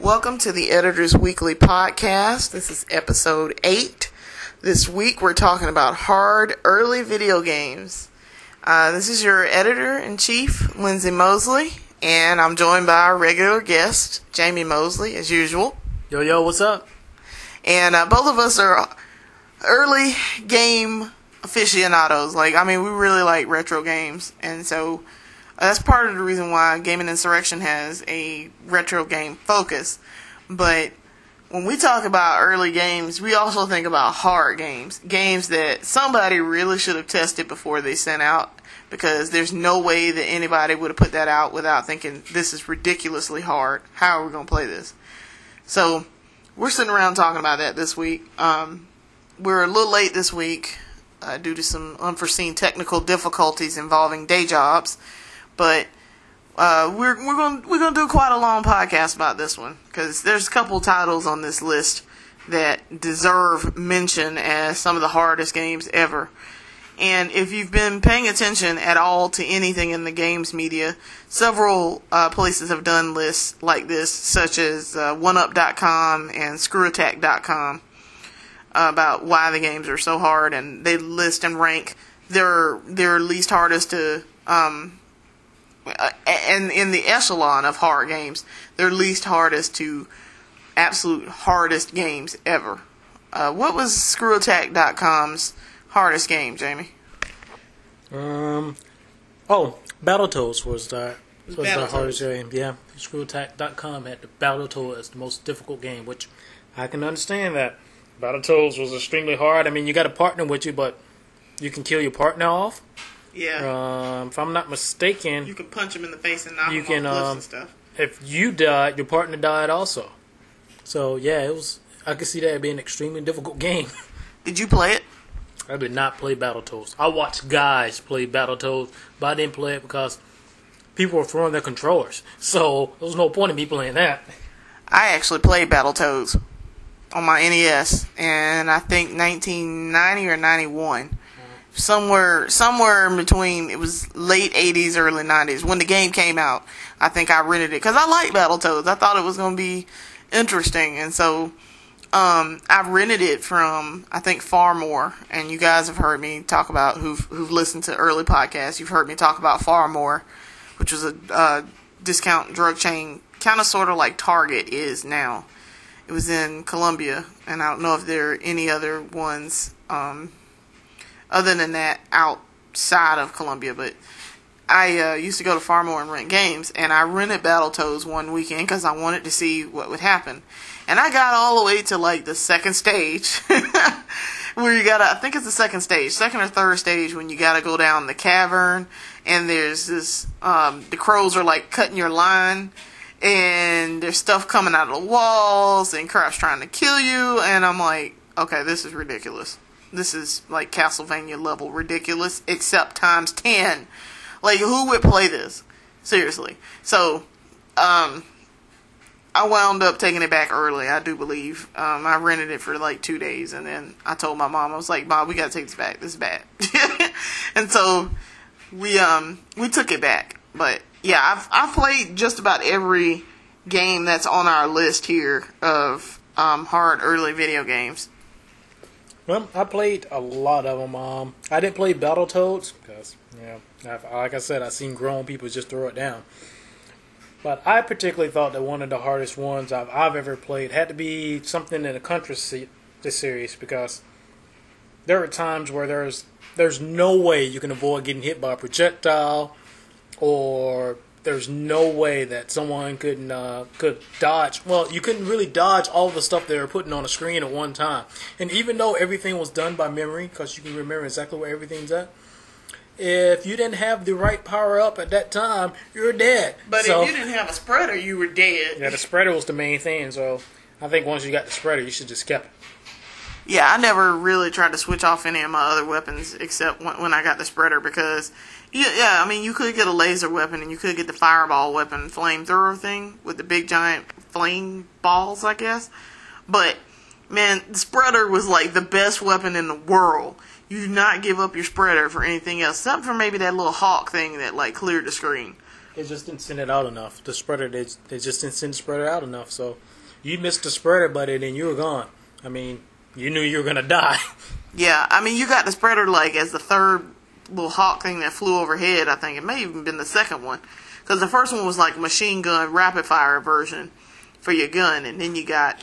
Welcome to the Editor's Weekly Podcast. This is episode 8. This week we're talking about hard early video games. This is your editor-in-chief, Lindsay Mosley, and I'm joined by our regular guest, Jamie Mosley, as usual. Yo, what's up? And both of us are early game aficionados. We really like retro games, and so that's part of the reason why Gaming Insurrection has a retro game focus. But when we talk about early games, we also think about hard games. Games that somebody really should have tested before they sent out, because there's no way that anybody would have put that out without thinking, this is ridiculously hard. How are we going to play this? So we're sitting around talking about that this week. We're a little late this week due to some unforeseen technical difficulties involving day jobs. But we're gonna do quite a long podcast about this one, because there's a couple titles on this list that deserve mention as some of the hardest games ever. And if you've been paying attention at all to anything in the games media, several places have done lists like this, such as OneUp.com and ScrewAttack.com, about why the games are so hard, and they list and rank their least hardest to and in the echelon of hard games, their least hardest to absolute hardest games ever. What was ScrewAttack.com's hardest game, Jamie? Battletoads was the hardest game. Yeah, ScrewAttack.com had the Battletoads as the most difficult game, which I can understand that. Battletoads was extremely hard. I mean, you got a partner with you, but you can kill your partner off. Yeah. If I'm not mistaken, you can punch him in the face and knock him off cliffs and stuff. If you died, your partner died also. So yeah, I could see that being an extremely difficult game. Did you play it? I did not play Battletoads. I watched guys play Battletoads, but I didn't play it because people were throwing their controllers. So there was no point in me playing that. I actually played Battletoads on my NES, and I think 1990 or 91. Somewhere in between. It was late 80s, early 90s. When the game came out, I think I rented it, because I liked Battletoads. I thought it was going to be interesting, and so I rented it from, I think, Far More. And you guys have heard me talk about, who've listened to early podcasts, you've heard me talk about Far More, which was a discount drug chain, kind of sort of like Target is now. It was in Columbia, and I don't know if there are any other ones other than that outside of Columbia, but I used to go to Far More and rent games, and I rented Battletoads one weekend because I wanted to see what would happen. And I got all the way to the second stage, where you gotta, I think it's the second or third stage, when you gotta go down the cavern, and there's this, the crows are cutting your line, and there's stuff coming out of the walls, and crap's trying to kill you, and I'm like, okay, this is ridiculous. This is Castlevania level ridiculous, except times 10. Who would play this? Seriously. So, I wound up taking it back early, I do believe. I rented it for 2 days, and then I told my mom, I was like, Mom, we gotta take this back. This is bad. And so, we took it back. But, yeah, I've played just about every game that's on our list here of hard early video games. Well, I played a lot of them. I didn't play Battletoads because, like I said, I've seen grown people just throw it down. But I particularly thought that one of the hardest ones I've ever played had to be something in the Contra series, because there are times where there's no way you can avoid getting hit by a projectile, or there's no way that someone could dodge. Well, you couldn't really dodge all the stuff they were putting on the screen at one time. And even though everything was done by memory, because you can remember exactly where everything's at, if you didn't have the right power up at that time, you're dead. But if you didn't have a spreader, you were dead. Yeah, the spreader was the main thing. So I think once you got the spreader, you should just kept it. Yeah, I never really tried to switch off any of my other weapons except when I got the spreader, because you could get a laser weapon, and you could get the fireball weapon, flamethrower thing with the big giant flame balls, I guess. But man, the spreader was the best weapon in the world. You do not give up your spreader for anything else, except for maybe that little hawk thing that cleared the screen. It just didn't send it out enough. The spreader, they just didn't send the spreader out enough. So you missed the spreader, buddy, then you were gone. I mean, you knew you were gonna die. Yeah, I mean, you got the spreader like as the third little hawk thing that flew overhead. I think it may have even been the second one, because the first one was like machine gun rapid fire version for your gun, and then you got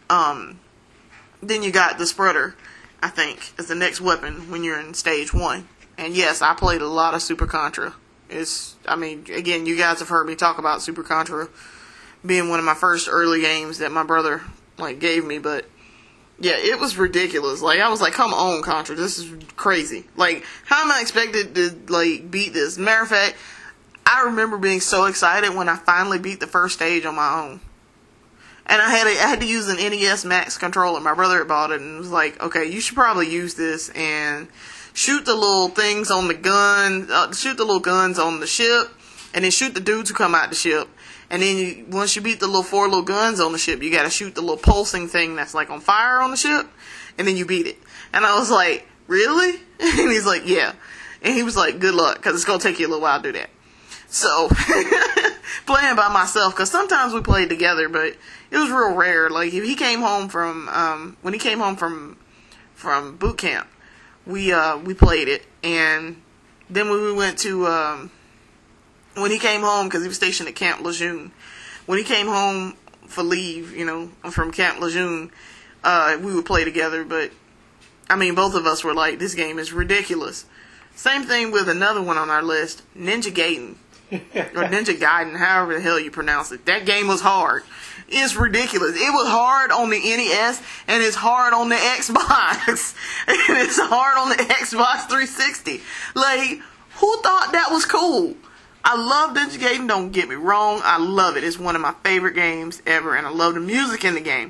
the spreader, I think, as the next weapon when you're in stage 1. And yes, I played a lot of Super Contra. I mean, again, you guys have heard me talk about Super Contra being one of my first early games that my brother like gave me, but yeah, it was ridiculous. Like, I was like, come on, Contra, this is crazy. Like, how am I expected to like beat this? Matter of fact, I remember being so excited when I finally beat the first stage on my own. And I had to use an NES Max controller. My brother had bought it and was like, okay, you should probably use this and shoot the little things on the gun, shoot the little guns on the ship, and then shoot the dudes who come out the ship. And then once you beat the little 4 little guns on the ship, you gotta shoot the little pulsing thing that's like on fire on the ship, and then you beat it. And I was like, really? And he's like, yeah. And he was like, good luck, because it's gonna take you a little while to do that. So, playing by myself, because sometimes we played together, but it was real rare. Like, if he came home from, when he came home from boot camp, we played it. And then when we went to, when he came home, because he was stationed at Camp Lejeune, when he came home for leave, from Camp Lejeune, we would play together. But, I mean, both of us were like, this game is ridiculous. Same thing with another one on our list, Ninja Gaiden. Or Ninja Gaiden, however the hell you pronounce it. That game was hard. It's ridiculous. It was hard on the NES, and it's hard on the Xbox. And it's hard on the Xbox 360. Like, who thought that was cool? I love Ninja Gaiden, don't get me wrong. I love it. It's one of my favorite games ever, and I love the music in the game.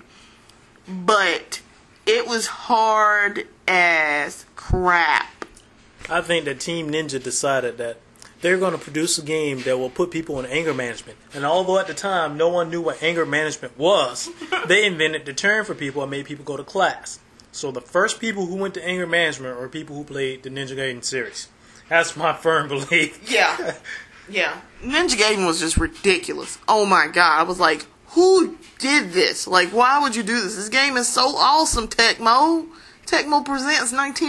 But it was hard as crap. I think that Team Ninja decided that they're going to produce a game that will put people in anger management. And although at the time no one knew what anger management was, they invented the term for people and made people go to class. So the first people who went to anger management were people who played the Ninja Gaiden series. That's my firm belief. Yeah. Yeah. Ninja Gaiden was just ridiculous. Oh my god. I was like, who did this? Like, why would you do this? This game is so awesome, Tecmo. Tecmo presents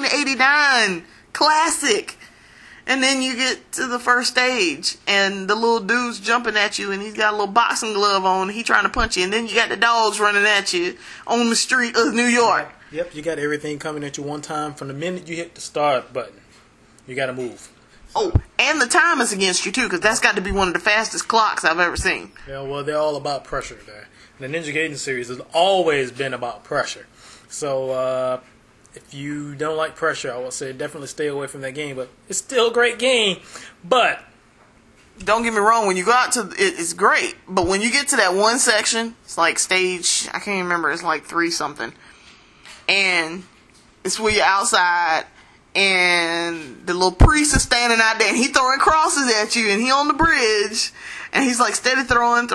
1989. Classic. And then you get to the first stage, and the little dude's jumping at you, and he's got a little boxing glove on, he trying to punch you, and then you got the dogs running at you on the street of New York. Yep, you got everything coming at you one time. From the minute you hit the start button, you got to move. Oh, and the time is against you, too, because that's got to be one of the fastest clocks I've ever seen. Yeah, well, they're all about pressure there. The Ninja Gaiden series has always been about pressure. So, if you don't like pressure, I would say definitely stay away from that game. But it's still a great game. But don't get me wrong, when you go out to it's great. But when you get to that one section, it's like stage, I can't even remember, it's like 3 something. And it's where you're outside, and the little priest is standing out there, and he throwing crosses at you, and he on the bridge, and he's like steady throwing.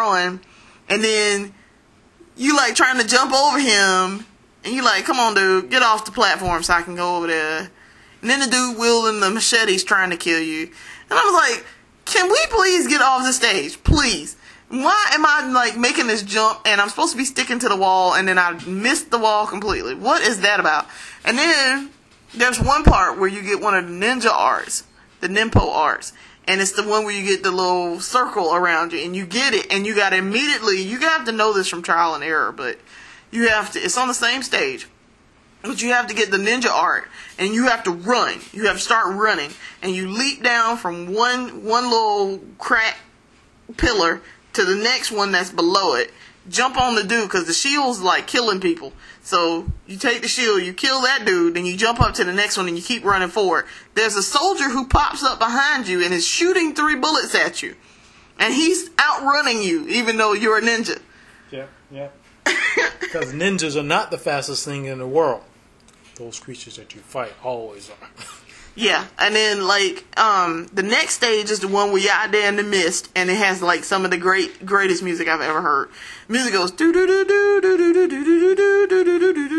And then you like trying to jump over him. And you like, come on, dude, get off the platform so I can go over there. And then the dude wielding the machete's trying to kill you. And I was like, can we please get off the stage? Please. Why am I, like, making this jump and I'm supposed to be sticking to the wall and then I missed the wall completely? What is that about? And then there's one part where you get one of the ninja arts, the Ninpo arts. And it's the one where you get the little circle around you and you get it. And you got to immediately, you have to know this from trial and error, but you have to, it's on the same stage, but you have to get the ninja art, and you have to run. You have to start running, and you leap down from one little crack pillar to the next one that's below it. Jump on the dude, because the shield's like killing people. So you take the shield, you kill that dude, then you jump up to the next one, and you keep running forward. There's a soldier who pops up behind you and is shooting 3 bullets at you, and he's outrunning you, even though you're a ninja. Yeah. Because ninjas are not the fastest thing in the world. Those creatures that you fight always are. Yeah, and then like the next stage is the one where you're out there in the mist, and it has like some of the greatest music I've ever heard. Music goes do do do do do do do do do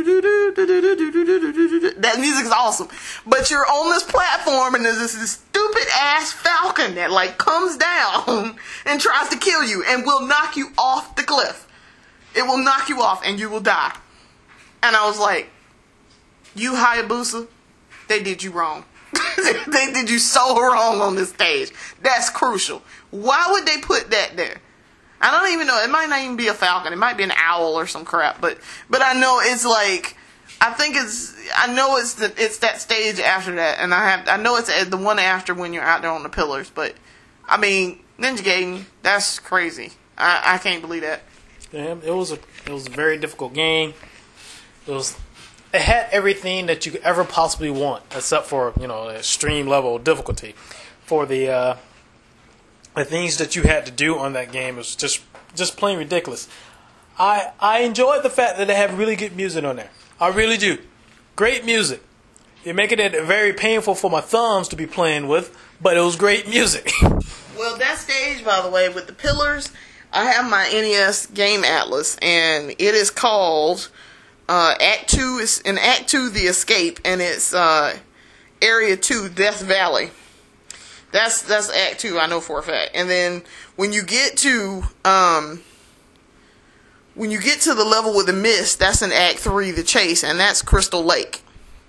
do do. That music is awesome, but you're on this platform, and there's this stupid stupid ass falcon that like comes down and tries to kill you and will knock you off the cliff. It will knock you off and you will die. And I was like, you Hayabusa, they did you wrong. They did you so wrong on this stage. That's crucial. Why would they put that there? I don't even know. It might not even be a falcon. It might be an owl or some crap. But I know it's like, I know it's that stage after that, and I know it's the one after when you're out there on the pillars. But I mean, Ninja Gaiden, that's crazy. I can't believe that. Yeah, it was a very difficult game. It had everything that you could ever possibly want, except for extreme level of difficulty. For the things that you had to do on that game was just plain ridiculous. I enjoyed the fact that they have really good music on there. I really do. Great music. You're making it very painful for my thumbs to be playing with, but it was great music. Well, that stage, by the way, with the pillars, I have my NES Game Atlas, and it is called Act 2. It's in Act 2, The Escape, and it's Area 2, Death Valley. That's Act 2, I know for a fact. And then when you get to the level with the mist, that's in Act 3, The Chase, and that's Crystal Lake.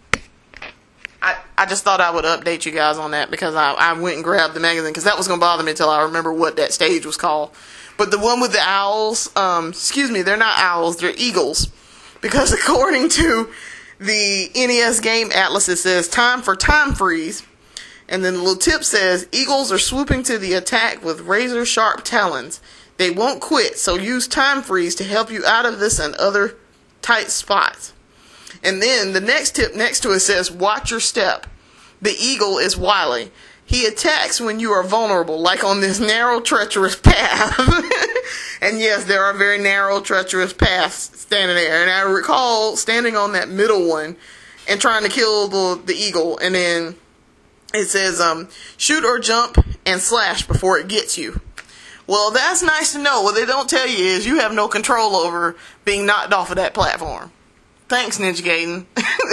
I just thought I would update you guys on that because I went and grabbed the magazine because that was going to bother me until I remember what that stage was called. But the one with the owls, they're not owls, they're eagles. Because according to the NES Game Atlas, it says time for time freeze. And then the little tip says, eagles are swooping to the attack with razor sharp talons. They won't quit, so use time freeze to help you out of this and other tight spots. And then the next tip next to it says, watch your step. The eagle is wily. He attacks when you are vulnerable, like on this narrow, treacherous path. And yes, there are very narrow, treacherous paths standing there. And I recall standing on that middle one and trying to kill the eagle. And then it says, shoot or jump and slash before it gets you. Well, that's nice to know. What they don't tell you is you have no control over being knocked off of that platform. Thanks, Ninja Gaiden.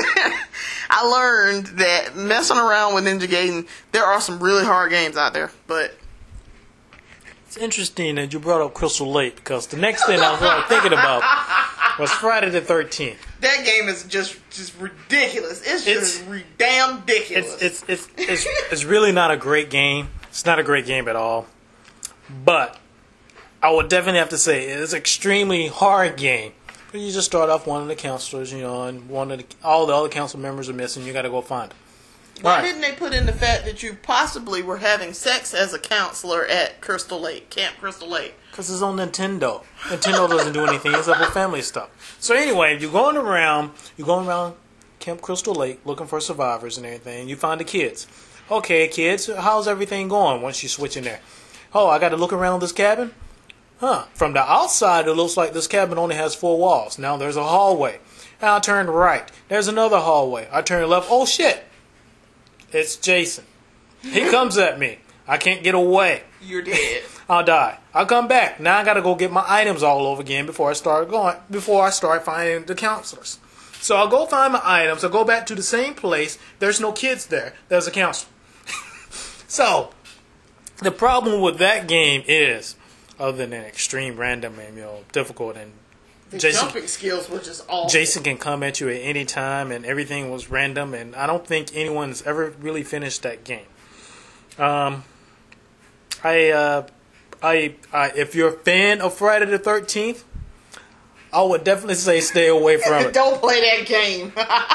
I learned that messing around with Ninja Gaiden, there are some really hard games out there, but it's interesting that you brought up Crystal Lake because the next thing I was really thinking about was Friday the 13th. That game is just ridiculous. It's damn ridiculous. It's really not a great game. It's not a great game at all. But I would definitely have to say it's an extremely hard game. You just start off one of the counselors, and all the other council members are missing. You got to go find them. Why didn't they put in the fact that you possibly were having sex as a counselor at Crystal Lake, Camp Crystal Lake? Because it's on Nintendo. Nintendo doesn't do anything except for family stuff. So anyway, you're going around Camp Crystal Lake looking for survivors and everything. You find the kids. Okay, kids, how's everything going once you switch in there? Oh, I got to look around this cabin? Huh. From the outside, it looks like this cabin only has 4 walls. Now there's a hallway. Now I turn right. There's another hallway. I turn left. Oh, shit. It's Jason. He comes at me. I can't get away. You're dead. I'll die. I'll come back. Now I got to go get my items all over again before I start finding the counselors. So I'll go find my items. I'll go back to the same place. There's no kids there. There's a counselor. So the problem with that game is, other than extreme random and difficult, and jumping skills were just awful. Jason can come at you at any time, and everything was random. And I don't think anyone's ever really finished that game. If you're a fan of Friday the 13th, I would definitely say stay away from it. Don't play that game.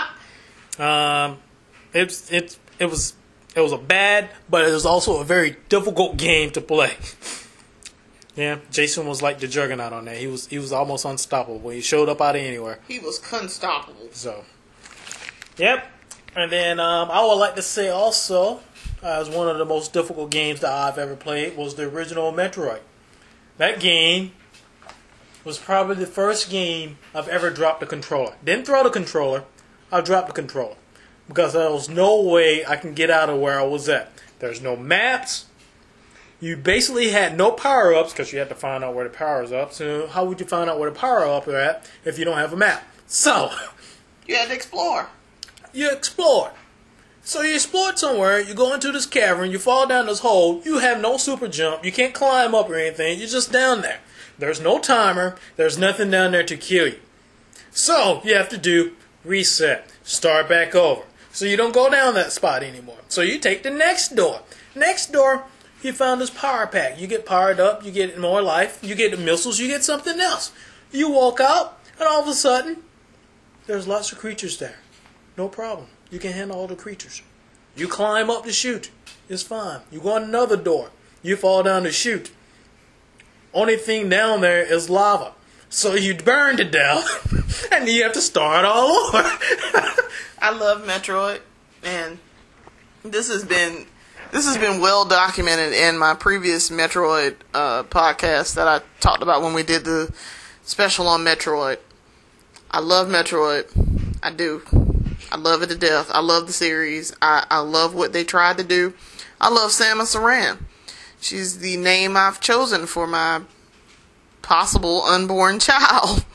It was a bad, but it was also a very difficult game to play. Yeah, Jason was like the juggernaut on that. He was almost unstoppable. He showed up out of anywhere. He was unstoppable. So, yep. And then I would like to say also, as one of the most difficult games that I've ever played was the original Metroid. That game was probably the first game I've ever dropped a controller. Didn't throw the controller. I dropped the controller because there was no way I can get out of where I was at. There's no maps. You basically had no power-ups because you had to find out where the power's up. So how would you find out where the power-up is at if you don't have a map? So you had to explore. You explore. So you explode somewhere, you go into this cavern, you fall down this hole, you have no super jump, you can't climb up or anything, you're just down there. There's no timer, there's nothing down there to kill you. So you have to do reset, start back over. So you don't go down that spot anymore. So you take the next door. Next door, you found this power pack. You get powered up, you get more life, you get the missiles, you get something else. You walk out, and all of a sudden, there's lots of creatures there. No problem. You can handle all the creatures. You climb up the chute. It's fine. You go on another door. You fall down the chute. Only thing down there is lava. So you burn to death, and then you have to start all over. I love Metroid, and this has been well documented in my previous Metroid podcast that I talked about when we did the special on Metroid. I love Metroid. I do. I love it to death. I love the series. I love what they tried to do. I love Samus Aran. She's the name I've chosen for my possible unborn child.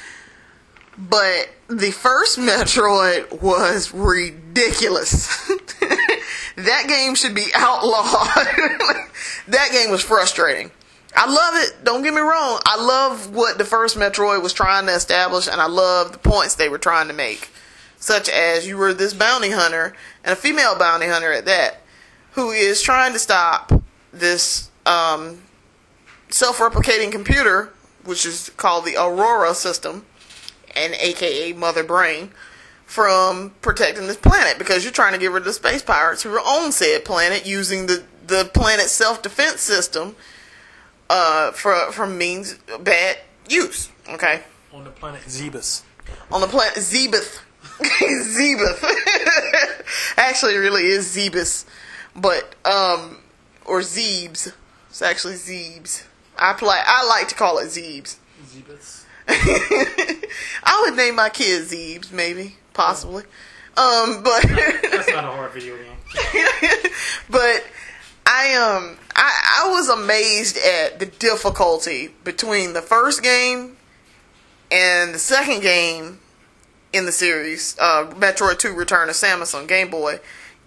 But the first Metroid was ridiculous. That game should be outlawed. That game was frustrating. I love it. Don't get me wrong. I love what the first Metroid was trying to establish, and I love the points they were trying to make. Such as you were this bounty hunter, and a female bounty hunter at that, who is trying to stop this self-replicating computer, which is called the Aurora system, and aka Mother Brain, from protecting this planet, because you're trying to get rid of the space pirates who own said planet using the planet's self-defense system from means bad use. Okay? On the planet Zebus. On the planet Zebeth. Zebeth. Actually, it really is Zebus. But, or Zebes. It's actually Zebes. I like to call it Zebes. Zebus. I would name my kid Zebes, maybe. Possibly. But. That's not a hard video game. But, I was amazed at the difficulty between the first game and the second game in the series, Metroid 2 Return of Samus on Game Boy,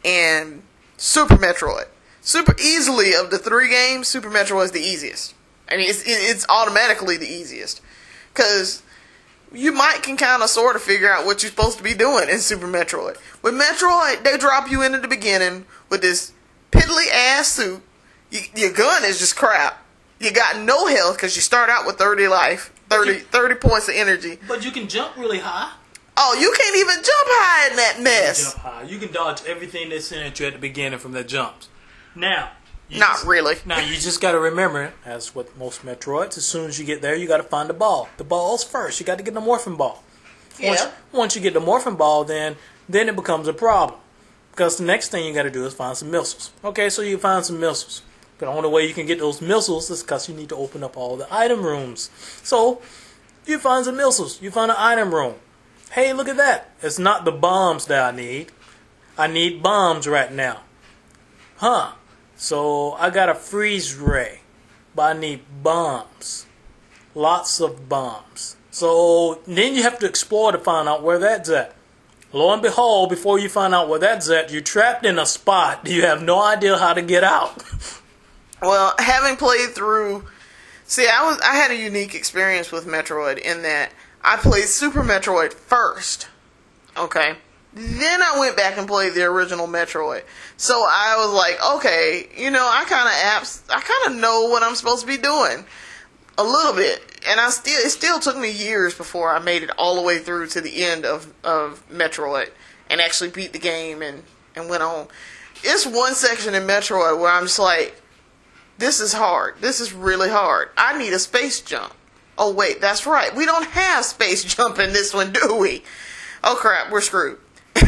and Super Metroid. Super easily, of the three games, Super Metroid is the easiest. I mean, it's automatically the easiest. Because you can kind of sort of figure out what you're supposed to be doing in Super Metroid. With Metroid, they drop you into the beginning with this piddly ass suit. Your gun is just crap. You got no health because you start out with 30 life, 30 points of energy. But you can jump really high. Oh, you can't even jump high in that mess. You can jump high. You can dodge everything they sent at you at the beginning from the jumps. Now, you just got to remember, as with most Metroids, as soon as you get there, you got to find the ball. The ball's first. You got to get the Morphin Ball. Once you get the Morphin Ball, then it becomes a problem. Because the next thing you got to do is find some missiles. Okay, so you find some missiles. But the only way you can get those missiles is because you need to open up all the item rooms. So, you find some missiles. You find an item room. Hey, look at that. It's not the bombs that I need. I need bombs right now. Huh. So, I got a freeze ray. But I need bombs. Lots of bombs. So, then you have to explore to find out where that's at. Lo and behold, before you find out where that's at, you're trapped in a spot. You have no idea how to get out. Well, having played through... See, I had a unique experience with Metroid in that I played Super Metroid first. Okay? Then I went back and played the original Metroid. So I was like, okay, I kind of know what I'm supposed to be doing. A little bit. And it still took me years before I made it all the way through to the end of Metroid and actually beat the game and went on. It's one section in Metroid where I'm just like, this is hard. This is really hard. I need a space jump. Oh, wait, that's right. We don't have space jump in this one, do we? Oh, crap, we're screwed.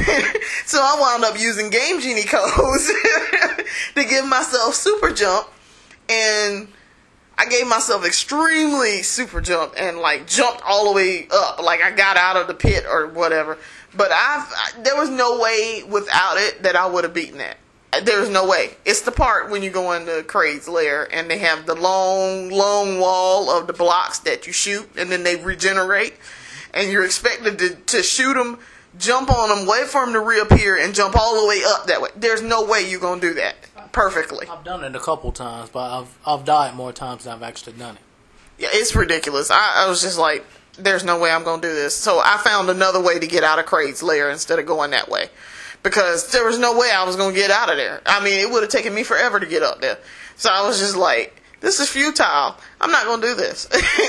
So I wound up using Game Genie codes to give myself super jump, and I gave myself extremely super jump and jumped all the way up, like I got out of the pit or whatever. But there was no way without it that I would have beaten that. There's no way. It's the part when you go into Kraid's lair and they have the long wall of the blocks that you shoot and then they regenerate, and you're expected to shoot them jump on them, wait for them to reappear, and jump all the way up that way. There's no way you're going to do that perfectly. I've done it a couple times, but I've died more times than I've actually done it. Yeah, it's ridiculous. I was just like, there's no way I'm going to do this. So I found another way to get out of Kraid's lair instead of going that way. Because there was no way I was going to get out of there. I mean, it would have taken me forever to get up there. So I was just like, this is futile. I'm not going to do this.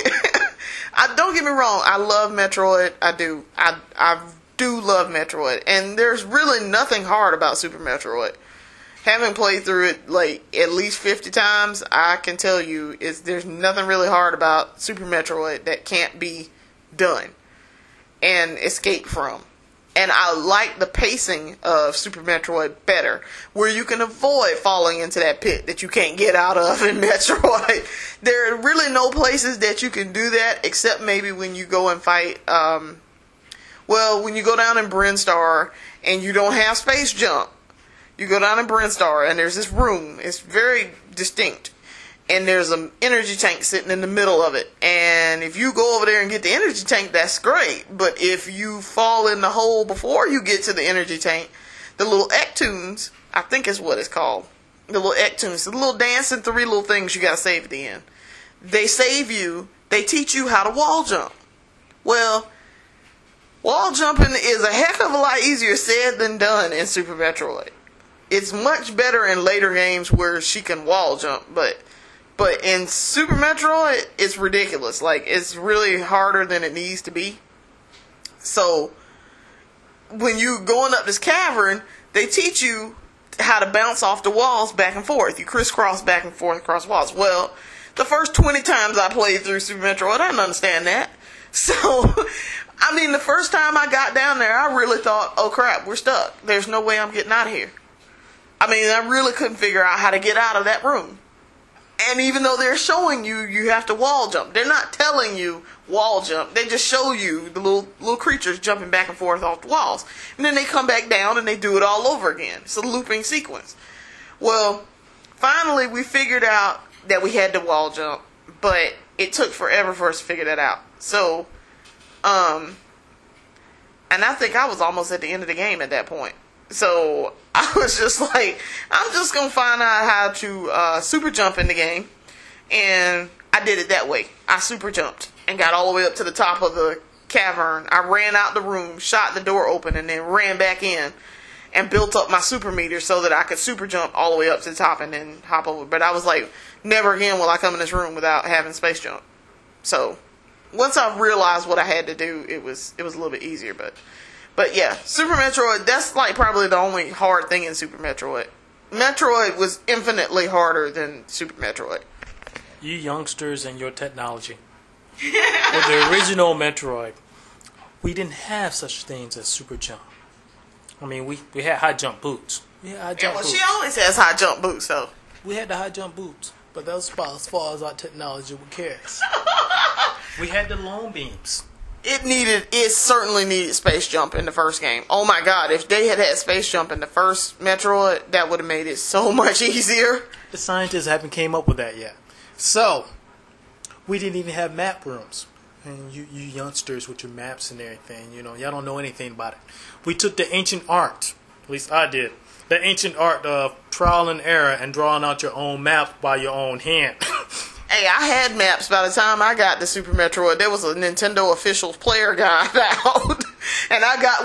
Don't get me wrong. I love Metroid. I do. I do love Metroid. And there's really nothing hard about Super Metroid. Having played through it like at least 50 times, I can tell you there's nothing really hard about Super Metroid that can't be done and escaped from. And I like the pacing of Super Metroid better, where you can avoid falling into that pit that you can't get out of in Metroid. There are really no places that you can do that, except maybe when you go and fight, when you go down in Brinstar and you don't have space jump. You go down in Brinstar and there's this room. It's very distinct. And there's an energy tank sitting in the middle of it. And if you go over there and get the energy tank, that's great. But if you fall in the hole before you get to the energy tank, the little Ektoons, I think is what it's called. The little Ektoons, the little dancing 3 little things you gotta save at the end. They save you. They teach you how to wall jump. Well, wall jumping is a heck of a lot easier said than done in Super Metroid. It's much better in later games where she can wall jump, but in Super Metroid, it's ridiculous. Like, it's really harder than it needs to be. So, when you going up this cavern, they teach you how to bounce off the walls back and forth. You crisscross back and forth across walls. Well, the first 20 times I played through Super Metroid, I didn't understand that. So, I mean, the first time I got down there, I really thought, oh crap, we're stuck. There's no way I'm getting out of here. I mean, I really couldn't figure out how to get out of that room. And even though they're showing you, you have to wall jump. They're not telling you wall jump. They just show you the little creatures jumping back and forth off the walls. And then they come back down and they do it all over again. It's a looping sequence. Well, finally we figured out that we had to wall jump. But it took forever for us to figure that out. So, and I think I was almost at the end of the game at that point. So I was just like, I'm just going to find out how to super jump in the game. And I did it that way. I super jumped and got all the way up to the top of the cavern. I ran out the room, shot the door open, and then ran back in and built up my super meter so that I could super jump all the way up to the top and then hop over. But I was like, never again will I come in this room without having space jump. So once I realized what I had to do, it was a little bit easier. But yeah, Super Metroid, that's like probably the only hard thing in Super Metroid. Metroid was infinitely harder than Super Metroid. You youngsters and your technology. With the original Metroid, we didn't have such things as super jump. I mean, we had high jump boots. She always has high jump boots, though. We had the high jump boots, but that was about as far as our technology would carry us. We had the long beams. It certainly needed space jump in the first game. Oh my god, if they had space jump in the first Metroid, that would have made it so much easier. The scientists haven't came up with that yet. So, we didn't even have map rooms. And you youngsters with your maps and everything, y'all don't know anything about it. We took the ancient art, at least I did, the ancient art of trial and error and drawing out your own map by your own hand. Hey, I had maps by the time I got to Super Metroid. There was a Nintendo official player guide out. And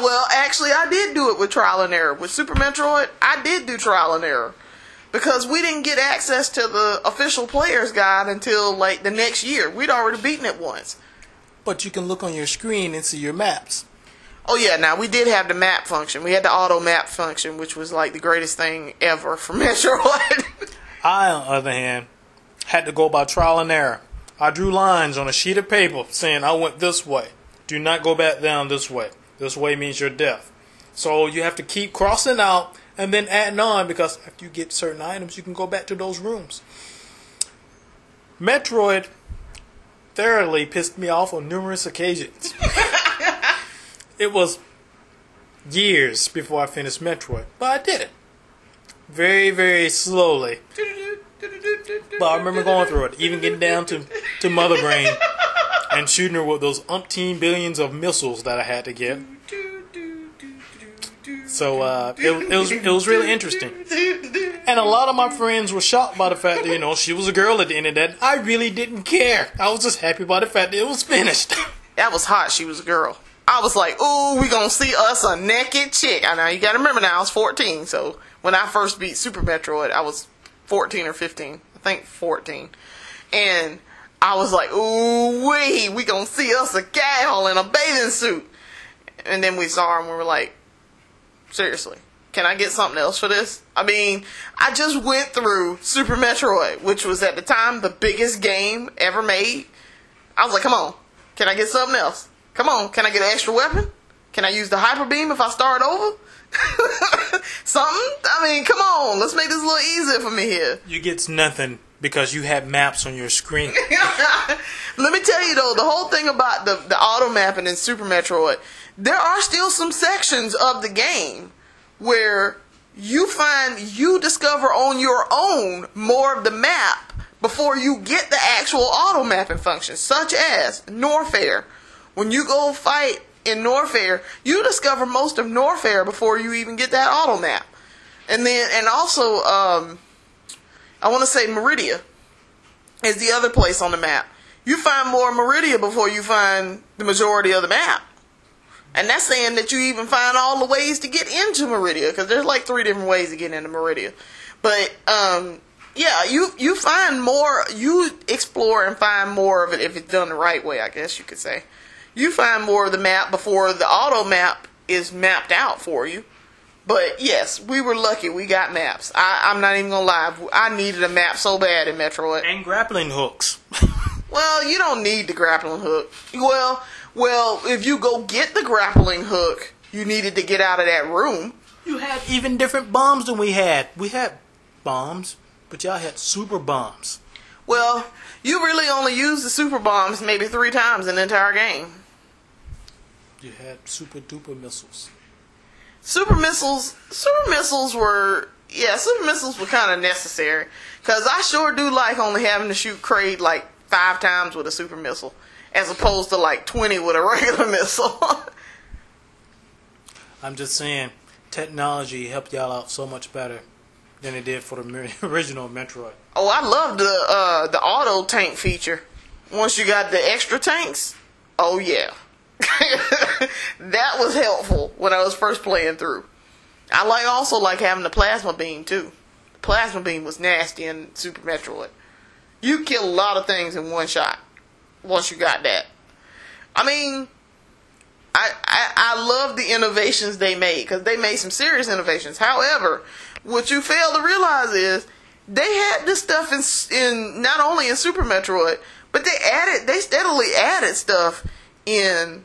I did do it with trial and error. With Super Metroid, I did do trial and error. Because we didn't get access to the official player's guide until, like, the next year. We'd already beaten it once. But you can look on your screen and see your maps. Oh, yeah. Now, we did have the map function. We had the auto map function, which was, like, the greatest thing ever for Metroid. I, on the other hand, had to go by trial and error. I drew lines on a sheet of paper saying I went this way. Do not go back down this way. This way means you're deaf. So you have to keep crossing out and then adding on, because after you get certain items, you can go back to those rooms. Metroid thoroughly pissed me off on numerous occasions. It was years before I finished Metroid, but I did it. Very, very slowly. But I remember going through it, even getting down to Mother Brain and shooting her with those umpteen billions of missiles that I had to get. So it was really interesting. And a lot of my friends were shocked by the fact that, she was a girl at the end of that. I really didn't care. I was just happy by the fact that it was finished. That was hot. She was a girl. I was like, ooh, we gonna see us a naked chick. I know, you gotta remember now, I was 14. So when I first beat Super Metroid, I was 14 or 15. I think 14. And I was like, ooh, we gonna see us a gal in a bathing suit. And then we saw her and we were like, seriously, can I get something else for this? I mean, I just went through Super Metroid, which was at the time the biggest game ever made. I was like, come on, can I get something else? Come on, can I get an extra weapon? Can I use the Hyper Beam if I start over? Something? I mean, come on, let's make this a little easier for me here. You get nothing because you had maps on your screen. Let me tell you though, the whole thing about the auto mapping in Super Metroid, there are still some sections of the game where you discover on your own more of the map before you get the actual auto mapping function, such as Norfair. When you go fight in Norfair, you discover most of Norfair before you even get that auto map. And also, I want to say Meridia is the other place on the map. You find more Meridia before you find the majority of the map. And that's saying that you even find all the ways to get into Meridia, because there's like 3 different ways to get into Meridia. But, yeah, you find more, you explore and find more of it if it's done the right way, I guess you could say. You find more of the map before the auto map is mapped out for you. But yes, we were lucky. We got maps. I'm not even gonna lie. I needed a map so bad in Metroid. And grappling hooks. Well, you don't need the grappling hook. Well, if you go get the grappling hook, you needed to get out of that room. You had even different bombs than we had. We had bombs, but y'all had super bombs. Well, you really only used the super bombs maybe 3 times in the entire game. You had super duper missiles. Super missiles were kind of necessary. Because I sure do like only having to shoot Kraid like 5 times with a super missile, as opposed to like 20 with a regular missile. I'm just saying, technology helped y'all out so much better than it did for the original Metroid. Oh, I love the auto tank feature. Once you got the extra tanks, oh yeah. That was helpful when I was first playing through. I also like having the plasma beam too. The plasma beam was nasty in Super Metroid. You kill a lot of things in one shot once you got that. I mean, I love the innovations they made, because they made some serious innovations. However, what you fail to realize is they had this stuff in not only in Super Metroid, but they steadily added stuff in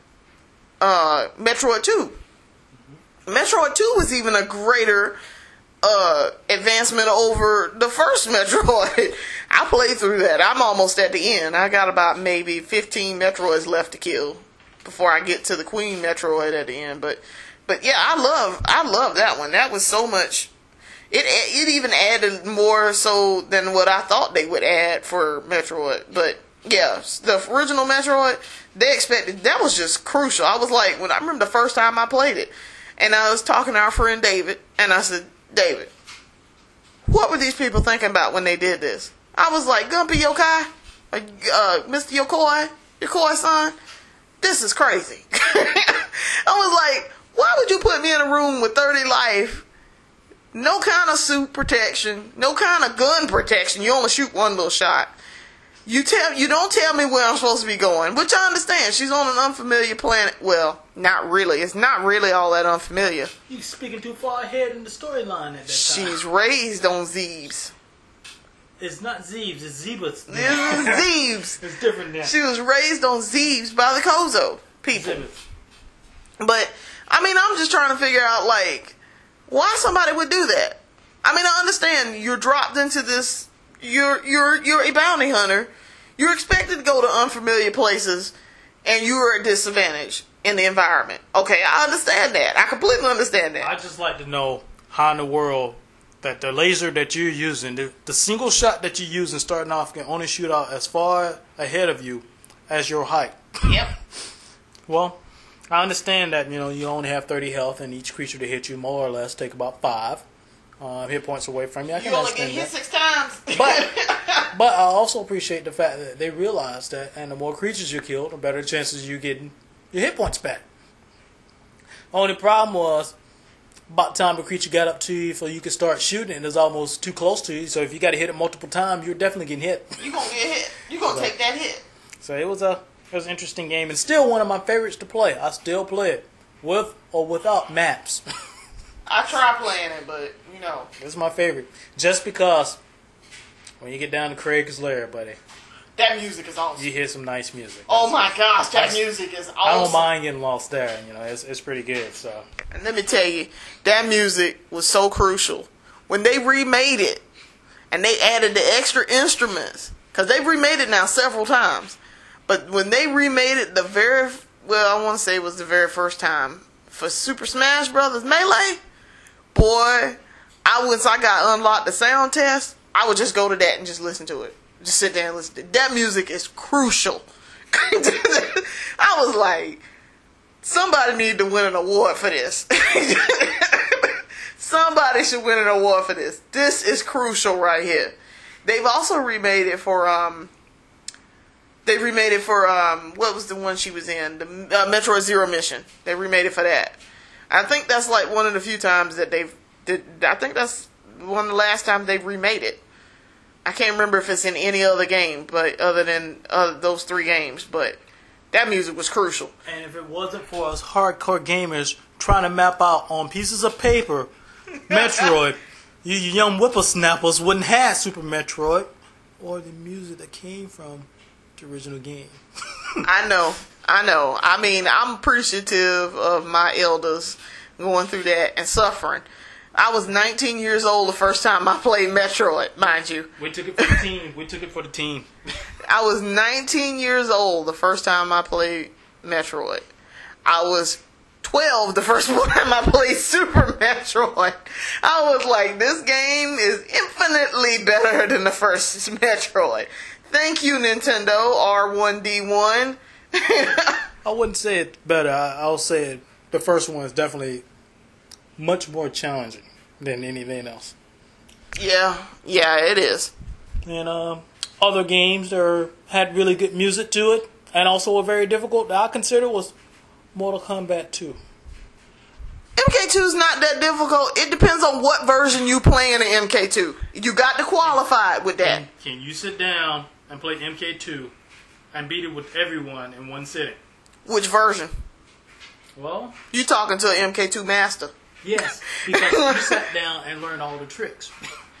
Metroid 2. Metroid 2 was even a greater advancement over the first Metroid. I played through that. I'm almost at the end. I got about maybe 15 Metroids left to kill before I get to the Queen Metroid at the end. But yeah, I love that one. That was so much. It even added more so than what I thought they would add for Metroid. But yeah, the original Metroid, they expected, that was just crucial. I was like, I remember the first time I played it, and I was talking to our friend David, and I said, David, what were these people thinking about when they did this? I was like, Gunpei Yokai, Mr. Yokoi-san, this is crazy. I was like, why would you put me in a room with 30 life, no kind of suit protection, no kind of gun protection, you only shoot one little shot. You don't tell me where I'm supposed to be going, which I understand. She's on an unfamiliar planet. Well, not really. It's not really all that unfamiliar. You're speaking too far ahead in the storyline at that time. She's raised on Zebes. It's not Zebes, it's Zebus. It's Zebes. It's different now. She was raised on Zebes by the Kozo people. Zebus. But, I mean, I'm just trying to figure out, like, why somebody would do that. I mean, I understand you're dropped into this. You're a bounty hunter. You're expected to go to unfamiliar places, and you're at disadvantage in the environment. Okay, I understand that. I completely understand that. I just like to know how in the world that the laser that you're using, the single shot that you're using starting off, can only shoot out as far ahead of you as your height. Yep. Well, I understand that you only have 30 health, and each creature to hit you more or less take about 5 hit points away from you. I can You only get understand hit that. 6 times. But I also appreciate the fact that they realize that, and the more creatures you kill, the better chances you getting your hit points back. Only problem was, about the time a creature got up to you so you could start shooting, and it's almost too close to you. So if you got to hit it multiple times, you're definitely getting hit. You gonna get hit. You gonna take that hit. So it was an interesting game, and still one of my favorites to play. I still play it with or without maps. I try playing it, but It's my favorite, just because when you get down to Craig's Lair, buddy, that music is awesome. you hear some nice music. Oh my gosh, that music is awesome. I don't mind getting lost there. It's pretty good. So, and let me tell you, that music was so crucial when they remade it, and they added the extra instruments, because they've remade it now several times. But when they remade it, I want to say it was the very first time for Super Smash Brothers Melee. Boy, once I got unlocked the sound test, I would just go to that and just listen to it. Just sit there and listen to it. That music is crucial. I was like, somebody need to win an award for this. Somebody should win an award for this. This is crucial right here. They've also remade it for what was the one she was in? The Metroid Zero Mission. They remade it for that. I think that's like one of the few times that I think that's one of the last times they've remade it. I can't remember if it's in any other game, but other than those 3 games. But that music was crucial. and if it wasn't for us hardcore gamers trying to map out on pieces of paper Metroid, you young whippersnappers wouldn't have Super Metroid or the music that came from the original game. I know. I mean, I'm appreciative of my elders going through that and suffering. I was 19 years old the first time I played Metroid, mind you. We took it for the team. I was 19 years old the first time I played Metroid. I was 12 the first time I played Super Metroid. I was like, this game is infinitely better than the first Metroid. Thank you, Nintendo R1D1. I wouldn't say it better. I'll say it. The first one is definitely much more challenging than anything else. Yeah, it is. And other games that had really good music to it, and also were very difficult, that I consider was Mortal Kombat 2. MK2 is not that difficult. It depends on what version you play in MK2. You got to qualify with that. Can you sit down and play MK2 and beat it with everyone in one sitting? Which version? Well, You talking to an MK2 master. yes, because you sat down and learned all the tricks.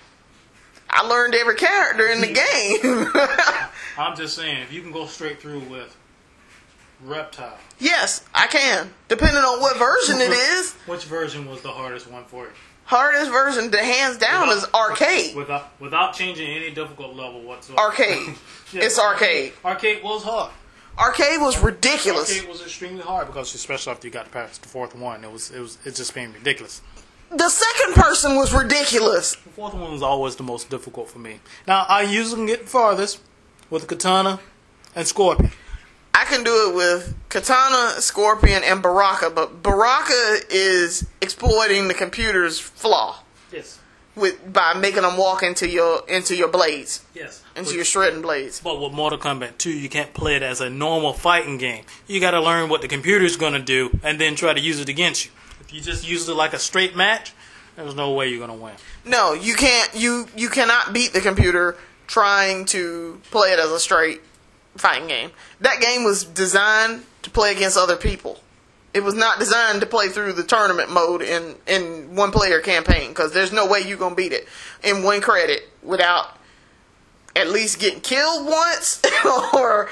I learned every character in the game. I'm just saying, if you can go straight through with Reptile. Yes, I can. Depending on what version it is. Which version was the hardest one for you? Hardest version, the hands down, is arcade. Without changing any difficult level whatsoever. Arcade. Yes, It's arcade. Arcade was hard. Arcade was ridiculous. Arcade was extremely hard because, especially after you got past the 4th one, it's just being ridiculous. The second person was ridiculous. The 4th one was always the most difficult for me. Now I usually get farthest with Katana and Scorpion. I can do it with Katana, Scorpion, and Baraka, but Baraka is exploiting the computer's flaw Yes. by making them walk into your blades, Yes. into your shredding blades. But with Mortal Kombat 2, you can't play it as a normal fighting game. You got to learn what the computer's going to do and then try to use it against you. If you just use it like a straight match, there's no way you're going to win. No, you can't. You cannot beat the computer trying to play it as a straight fighting game. That game was designed to play against other people. It was not designed to play through the tournament mode in one player campaign, because there's no way you're going to beat it in one credit without at least getting killed once or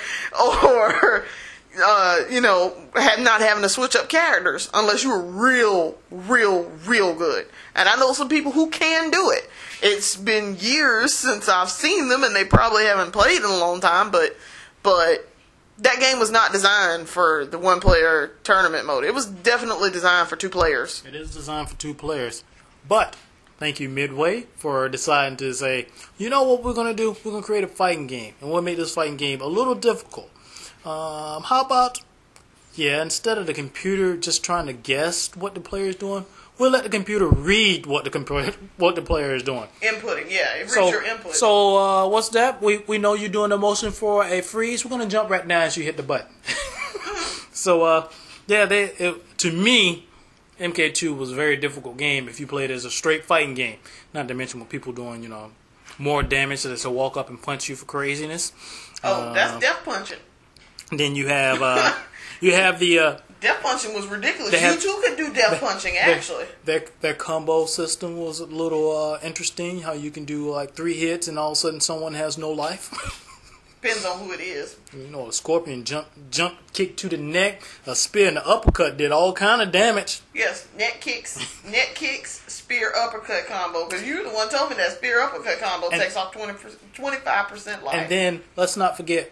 not having to switch up characters unless you were real good. And I know some people who can do it. It's been years since I've seen them, and they probably haven't played in a long time, but that game was not designed for the one-player tournament mode. It was definitely designed for 2 players. It is designed for 2 players. But thank you, Midway, for deciding to say, you know what we're going to do? We're going to create a fighting game. And we'll make this fighting game a little difficult. How about Yeah, instead of the computer just trying to guess what the player is doing, we'll let the computer read what the player is doing. Inputting, yeah. It reads your input. So what's that? We know you're doing the motion for a freeze. We're gonna jump right now as you hit the button. So to me, MK2 was a very difficult game if you play it as a straight fighting game. Not to mention with people doing more damage, so they walk up and punch you for craziness. Oh, that's death punching. Then you have the death punching was ridiculous. You too could do death punching, actually. Their combo system was a little interesting. How you can do like 3 hits and all of a sudden someone has no life. Depends on who it is. A scorpion jump kick to the neck, a spear and an uppercut did all kind of damage. Yes, neck kicks, spear uppercut combo. Because you the one told me that spear uppercut combo takes off 25% life. And then let's not forget,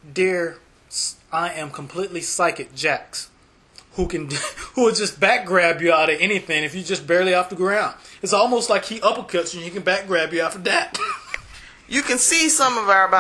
I am completely psychic Jax, who will just back grab you out of anything if you're just barely off the ground. It's almost like he uppercuts you and he can back grab you after that. You can see some of our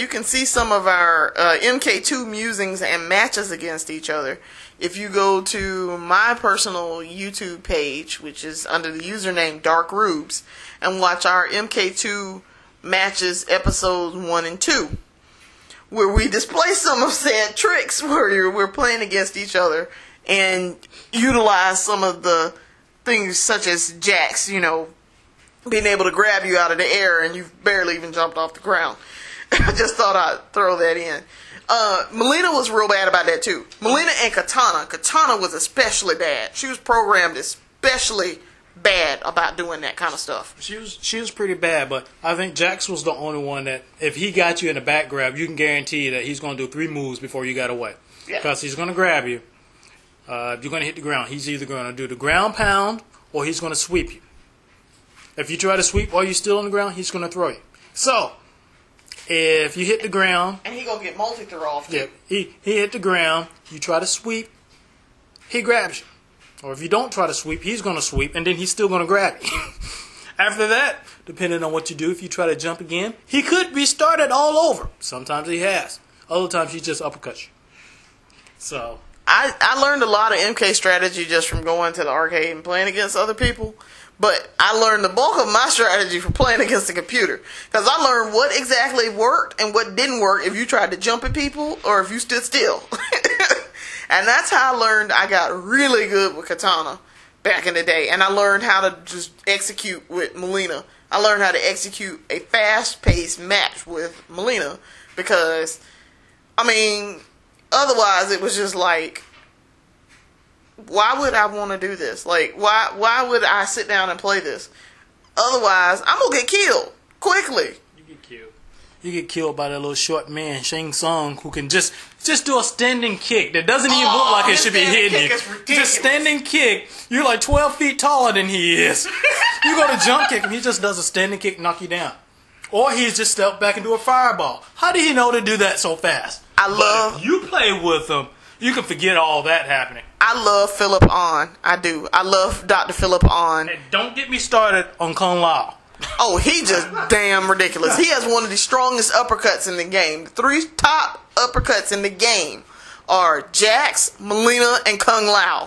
MK2 musings and matches against each other if you go to my personal YouTube page, which is under the username Dark Rubes, and watch our MK2 matches episodes 1 and 2, where we display some of said tricks where we're playing against each other and utilize some of the things such as Jax, being able to grab you out of the air and you've barely even jumped off the ground. I just thought I'd throw that in. Mileena was real bad about that too. Mileena and Katana. Katana was especially bad. She was programmed especially bad about doing that kind of stuff. She was pretty bad, but I think Jax was the only one that if he got you in a back grab, you can guarantee that he's going to do 3 moves before you got away. Because he's going to grab you. If you're going to hit the ground, he's either going to do the ground pound or he's going to sweep you. If you try to sweep while you're still on the ground, he's going to throw you. So, if you hit the ground... And he's going to get multi-throw off too. Yeah, he hit the ground, you try to sweep, he grabs you. Or if you don't try to sweep, he's going to sweep, and then he's still going to grab you. After that, depending on what you do, if you try to jump again, he could restart it all over. Sometimes he has. Other times he just uppercuts you. So... I learned a lot of MK strategy just from going to the arcade and playing against other people. But I learned the bulk of my strategy from playing against the computer. Because I learned what exactly worked and what didn't work if you tried to jump at people or if you stood still. And that's how I learned I got really good with Katana back in the day. And I learned how to just execute with Mileena. I learned how to execute a fast-paced match with Mileena. Because, otherwise it was just like... Why would I want to do this? Like, why would I sit down and play this? Otherwise, I'm going to get killed quickly. You get killed by that little short man, Shang Tsung, who can just do a standing kick that doesn't even look like it should be hitting you. Just standing kick. You're like 12 feet taller than he is. You go to jump kick him, he just does a standing kick, knock you down. Or he's just stepped back and do a fireball. How do you know to do that so fast? If you play with him, you can forget all that happening. I love Philip Ahn. I do. I love Dr. Philip Ahn. And don't get me started on Kung Lao. Oh, he just damn ridiculous. He has one of the strongest uppercuts in the game. The 3 top uppercuts in the game are Jax, Mileena, and Kung Lao.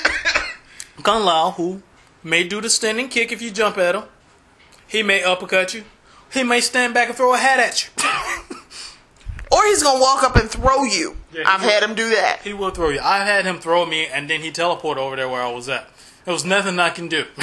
Kung Lao, who may do the standing kick if you jump at him. He may uppercut you. He may stand back and throw a hat at you. Or he's going to walk up and throw you. Yeah, I've had him do that. He will throw you. I've had him throw me, and then he teleported over there where I was at. There was nothing I can do.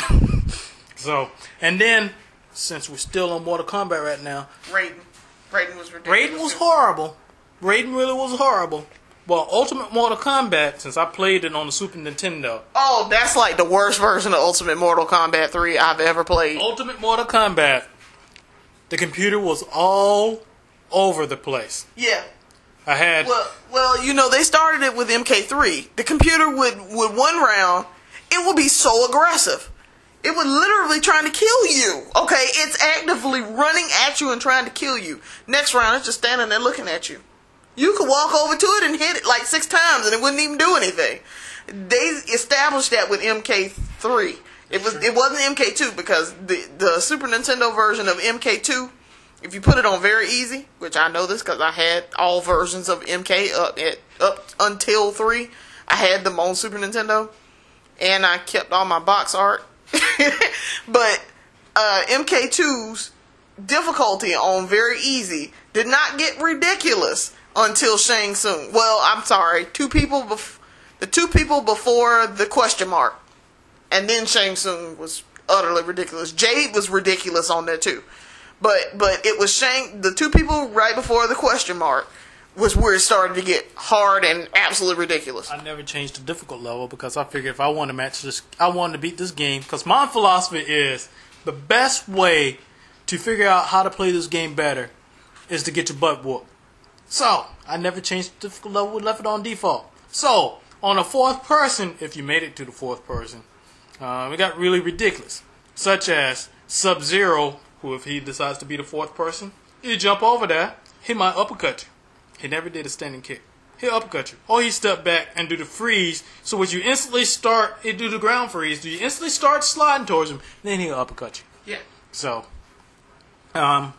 And then, since we're still on Mortal Kombat right now... Raiden was ridiculous. Raiden was horrible. Raiden really was horrible. Well, Ultimate Mortal Kombat, since I played it on the Super Nintendo... Oh, that's like the worst version of Ultimate Mortal Kombat 3 I've ever played. Ultimate Mortal Kombat. The computer was all... over the place. Yeah. I had... Well, they started it with MK3. The computer would one round, it would be so aggressive. It would literally trying to kill you. Okay? It's actively running at you and trying to kill you. Next round, it's just standing there looking at you. You could walk over to it and hit it like 6 times and it wouldn't even do anything. They established that with MK3. It wasn't MK2 because the Super Nintendo version of MK2 If you put it on very easy, which I know this because I had all versions of MK up until 3. I had them on Super Nintendo, and I kept all my box art. But MK2's difficulty on very easy did not get ridiculous until Shang Tsung. Well, I'm sorry, the two people before the question mark, and then Shang Tsung was utterly ridiculous. Jade was ridiculous on there too. But it was the two people right before the question mark was where it started to get hard and absolutely ridiculous. I never changed the difficult level because I figured if I want to match this, I wanted to beat this game. Because my philosophy is the best way to figure out how to play this game better is to get your butt whooped. So I never changed the difficult level, left it on default. So on a 4th person, if you made it to the 4th person, it got really ridiculous. Such as Sub-Zero, who if he decides to be the 4th person, you jump over there, he might uppercut you. He never did a standing kick. He'll uppercut you. Or he step back and do the freeze, so when you instantly start, it do the ground freeze, do you instantly start sliding towards him, then he'll uppercut you. Yeah. So, on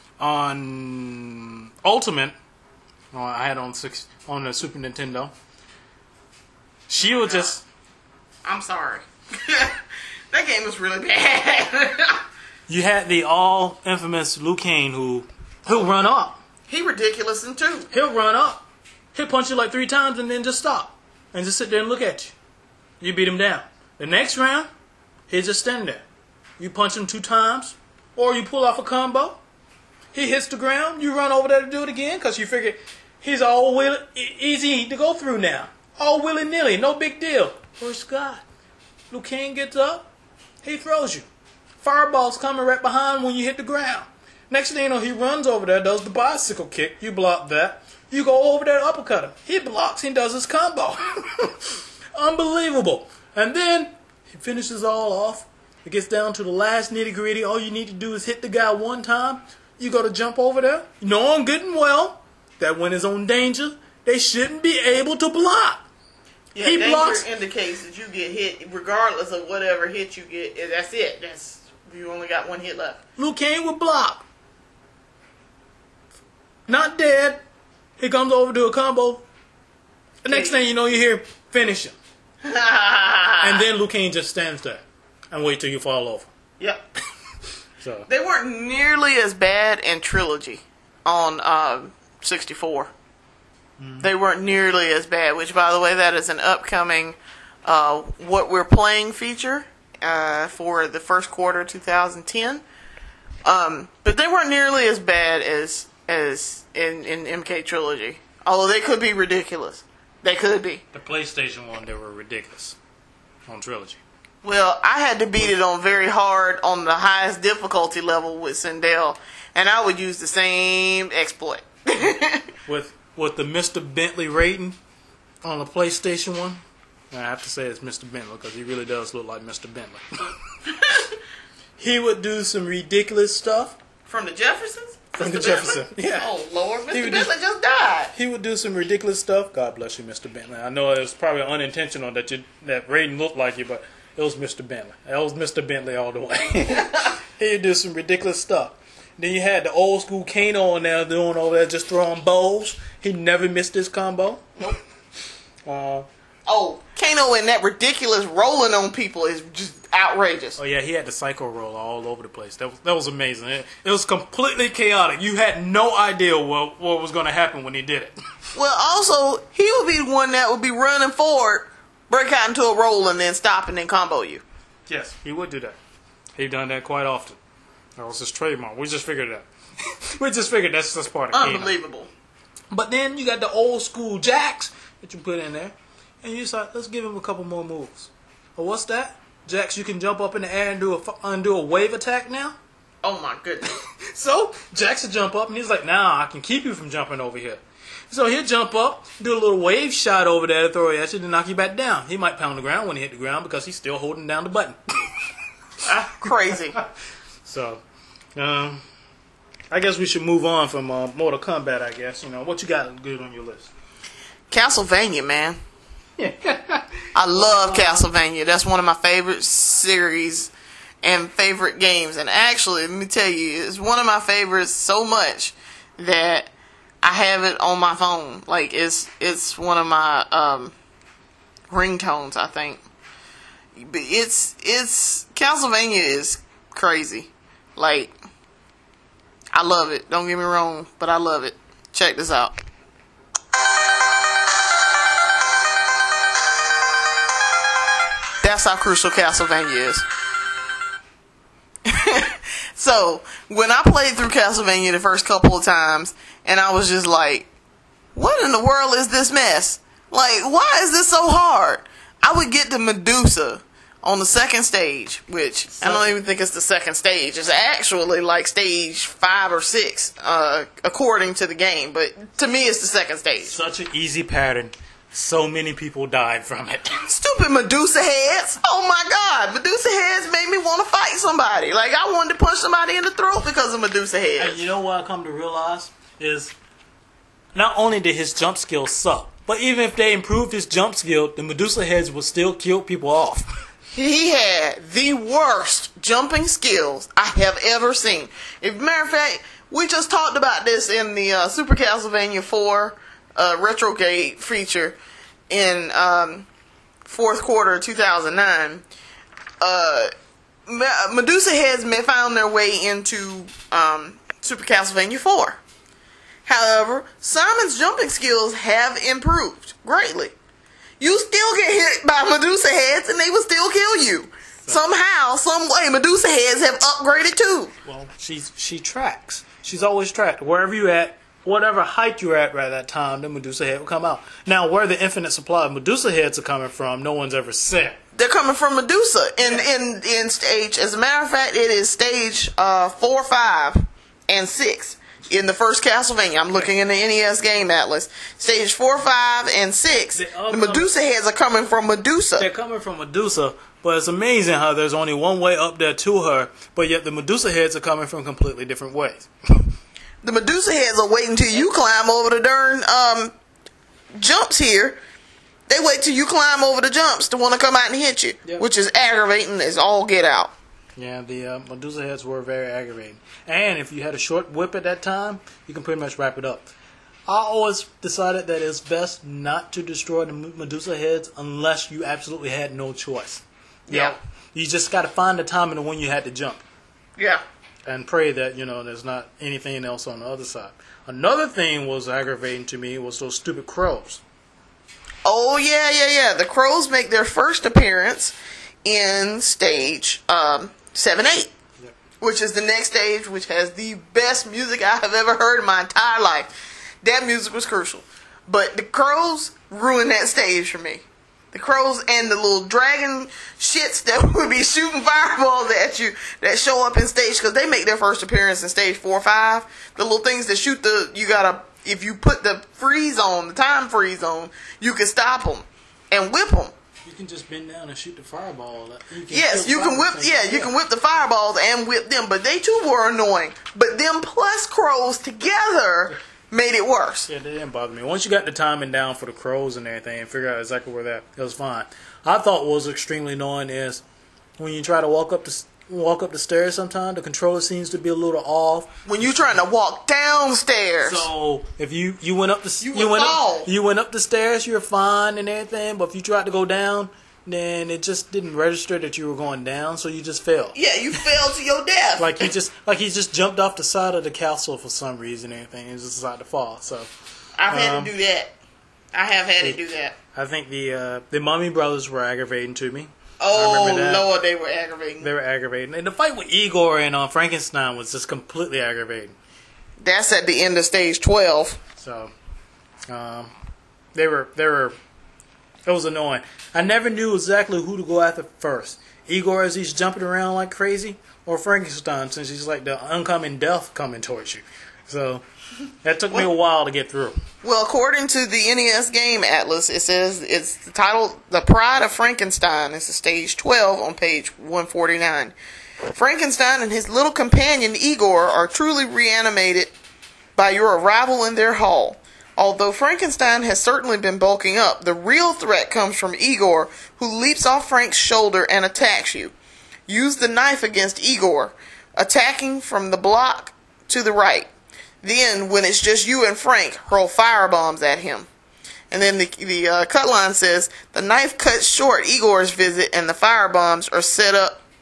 Ultimate, I had on the Super Nintendo, she will just... I'm sorry. That game was really bad. You had the all-infamous Liu Kang who'll run up. He ridiculous in 2. He'll run up. He'll punch you like 3 times and then just stop. And just sit there and look at you. You beat him down. The next round, he'll just stand there. You punch him 2 times, or you pull off a combo. He hits the ground, you run over there to do it again, because you figure he's all easy to go through now. All willy-nilly, no big deal. Where's God? Liu Kang gets up, he throws you. Fireball's coming right behind when you hit the ground. Next thing you know, he runs over there, does the bicycle kick. You block that. You go over there to uppercut him. He blocks, he does his combo. Unbelievable. And then he finishes all off. It gets down to the last nitty-gritty. All you need to do is hit the guy 1 time. You got to jump over there. Knowing good and well that when it's on danger, they shouldn't be able to block. Yeah, he blocks. Indicates that you get hit regardless of whatever hit you get. That's it. You only got 1 hit left. Liu Kang would block. Not dead. He comes over to a combo. The next thing you know, you hear finish him. And then Liu Kang just stands there and wait till you fall over. Yep. So they weren't nearly as bad in Trilogy on 64. They weren't nearly as bad, which, by the way, that is an upcoming What We're Playing feature for the first quarter 2010. But they weren't nearly as bad as in MK Trilogy. Although they could be ridiculous. They could be. The PlayStation one, they were ridiculous on Trilogy. Well, I had to beat it on very hard on the highest difficulty level with Sindel, and I would use the same exploit. With the Mr. Bentley rating on the PlayStation one, I have to say it's Mr. Bentley because he really does look like Mr. Bentley. He would do some ridiculous stuff. From the Jeffersons? From the Jefferson, yeah. Oh, Lord. Mr. Bentley just died. He would do some ridiculous stuff. God bless you, Mr. Bentley. I know it was probably unintentional that Raiden looked like you, but it was Mr. Bentley. That was Mr. Bentley all the way. He'd do some ridiculous stuff. Then you had the old school Kano on there doing over there, just throwing bows. He never missed his combo. Nope. Kano and that ridiculous rolling on people is just outrageous. Oh yeah, he had the psycho roll all over the place. That was amazing. It was completely chaotic. You had no idea what was going to happen when he did it. Well, also, he would be the one that would be running forward, break out into a roll, and then stop and then combo you. Yes, he would do that. He'd done that quite often. That was his trademark. We just figured it out. We just figured that's just part of Kano. Unbelievable. But then you got the old school jacks that you put in there, and you decide, let's give him a couple more moves. Well, what's that? Jacks, you can jump up in the air and do a wave attack now? Oh my goodness. So, Jacks will jump up and he's like, nah, I can keep you from jumping over here. So he'll jump up, do a little wave shot over there to throw it at you, then knock you back down. He might pound the ground when he hit the ground because he's still holding down the button. Crazy. So, I guess we should move on from Mortal Kombat, I guess. What you got good on your list? Castlevania, man. I love Castlevania. That's one of my favorite series. and favorite games. And actually, let me tell you, it's one of my favorites so much that I have it on my phone. Like, it's one of my ringtones, I think. But it's Castlevania is crazy. Like, I love it. Don't get me wrong, but I love it. Check this out. That's how crucial Castlevania is. So, when I played through Castlevania the first couple of times, and I was just like, what in the world is this mess? Like, why is this so hard? I would get to Medusa on the second stage, which I don't even think it's the second stage. It's actually like stage 5 or 6, according to the game. But to me, it's the second stage. Such an easy pattern. So many people died from it. Stupid Medusa heads. Oh my God. Medusa heads made me want to fight somebody. Like, I wanted to punch somebody in the throat because of Medusa heads. And you know what I come to realize is not only did his jump skill suck, but even if they improved his jump skill, the Medusa heads would still kill people off. He had the worst jumping skills I have ever seen. As a matter of fact, we just talked about this in the Super Castlevania 4 Retrograde feature in fourth quarter of 2009. Medusa heads found their way into Super Castlevania 4. However, Simon's jumping skills have improved greatly. You still get hit by Medusa heads and they will still kill you. Somehow, some way, Medusa heads have upgraded too. Well, she tracks. She's always tracked. Wherever you at, whatever height you're at right at that time, the Medusa head will come out. Now, where the infinite supply of Medusa heads are coming from, no one's ever said. They're coming from Medusa in stage. As a matter of fact, it is stage 4, 5, and 6 in the first Castlevania. I'm looking in the NES Game Atlas. Stage 4, 5, and 6. The Medusa heads are coming from Medusa. They're coming from Medusa, but it's amazing how there's only one way up there to her, but yet the Medusa heads are coming from completely different ways. The Medusa heads are waiting till you climb over the darn jumps here. They wait till you climb over the jumps to want to come out and hit you, yep. Which is aggravating as all get out. Yeah, the Medusa heads were very aggravating. And if you had a short whip at that time, you can pretty much wrap it up. I always decided that it's best not to destroy the Medusa heads unless you absolutely had no choice. Yeah. You just got to find the time and when you had to jump. Yeah. And pray that, there's not anything else on the other side. Another thing was aggravating to me was those stupid crows. Oh, yeah. The crows make their first appearance in stage 7, 8. Yep. Which is the next stage, which has the best music I have ever heard in my entire life. That music was crucial. But the crows ruined that stage for me. The crows and the little dragon shits that would be shooting fireballs at you that show up in stage, because they make their first appearance in stage 4 or 5. The little things that shoot if you put the freeze on, the time freeze on, you can stop them and whip them. You can just bend down and shoot the fireball. You can whip the fireballs and whip them, but they too were annoying. But them plus crows together made it worse. Yeah, they didn't bother me. Once you got the timing down for the crows and everything and figure out exactly where it was fine. I thought what was extremely annoying is when you try to walk up the stairs sometimes, the controller seems to be a little off. When you're trying to walk downstairs. So if you went up you went up the stairs, you're fine and everything, but if you tried to go down, then it just didn't register that you were going down, so you just fell. Yeah, you fell to your death. Like he just jumped off the side of the castle for some reason and everything and just decided to fall. So I've had to do that. I have had to do that. I think the Mummy Brothers were aggravating to me. Oh Lord, they were aggravating. They were aggravating. And the fight with Igor and Frankenstein was just completely aggravating. That's at the end of stage 12. So they were it was annoying. I never knew exactly who to go after first. Igor as he's jumping around like crazy, or Frankenstein since he's like the oncoming death coming towards you. So that took me a while to get through. Well, according to the NES Game Atlas, it says it's titled The Pride of Frankenstein. It's stage 12 on page 149. Frankenstein and his little companion Igor are truly reanimated by your arrival in their hall. Although Frankenstein has certainly been bulking up, the real threat comes from Igor, who leaps off Frank's shoulder and attacks you. Use the knife against Igor, attacking from the block to the right. Then, when it's just you and Frank, hurl firebombs at him. And then the cut line says, the knife cuts short Igor's visit and the firebombs set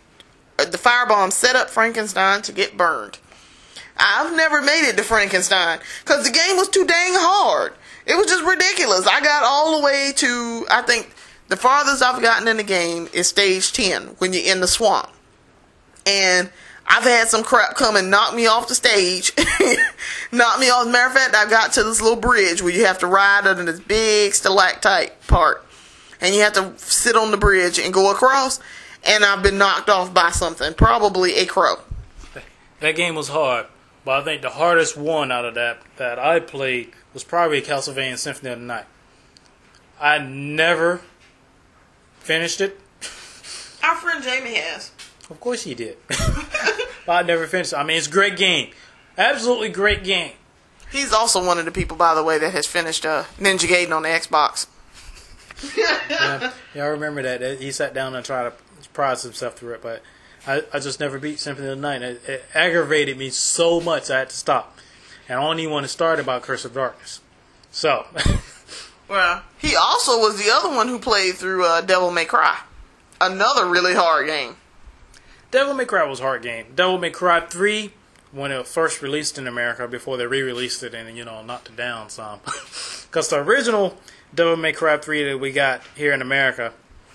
up Frankenstein to get burned. I've never made it to Frankenstein because the game was too dang hard. It was just ridiculous. I got all the way to, I think, the farthest I've gotten in the game is stage 10 when you're in the swamp. And I've had some crap come and knock me off the stage. Knock me off. As a matter of fact, I got to this little bridge where you have to ride under this big stalactite part. And you have to sit on the bridge and go across. And I've been knocked off by something. Probably a crow. That game was hard. But I think the hardest one out of that I played was probably Castlevania Symphony of the Night. I never finished it. Our friend Jamie has. Of course he did. But I never finished it. I mean, it's a great game. Absolutely great game. He's also one of the people, by the way, that has finished Ninja Gaiden on the Xbox. Yeah, I remember that. He sat down and tried to surprise himself through it, but I just never beat Symphony of the Night. It aggravated me so much I had to stop. And I don't even want to start about Curse of Darkness. So. Well, he also was the other one who played through Devil May Cry. Another really hard game. Devil May Cry was a hard game. Devil May Cry 3, when it was first released in America, before they re-released it and, knocked it down some. Because the original Devil May Cry 3 that we got here in America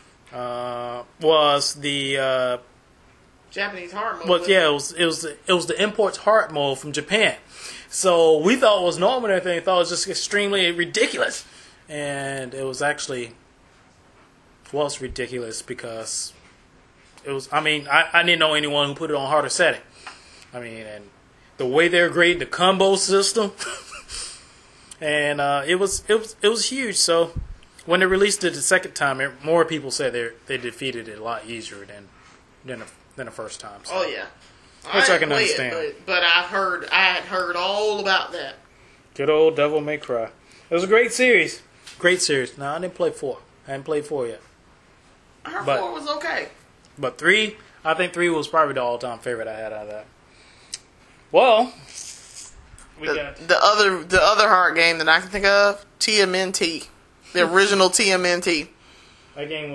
was the... Japanese hard mode. Well, yeah, it was the imports hard mode from Japan. So we thought it was normal and everything. Thought it was just extremely ridiculous. And it was actually... was ridiculous because... It was. I mean, I didn't know anyone who put it on harder setting. I mean, and the way they're grading the combo system, and it was huge. So when they released it the second time, more people said they defeated it a lot easier than the first time. So. Oh yeah, which I can understand. But I had heard all about that. Good old Devil May Cry. It was a great series. Great series. No, I didn't play 4. I hadn't played 4 yet. I heard 4 was okay. But 3, I think 3 was probably the all-time favorite I had out of that. Well, the other hard game that I can think of, TMNT, the original TMNT. That game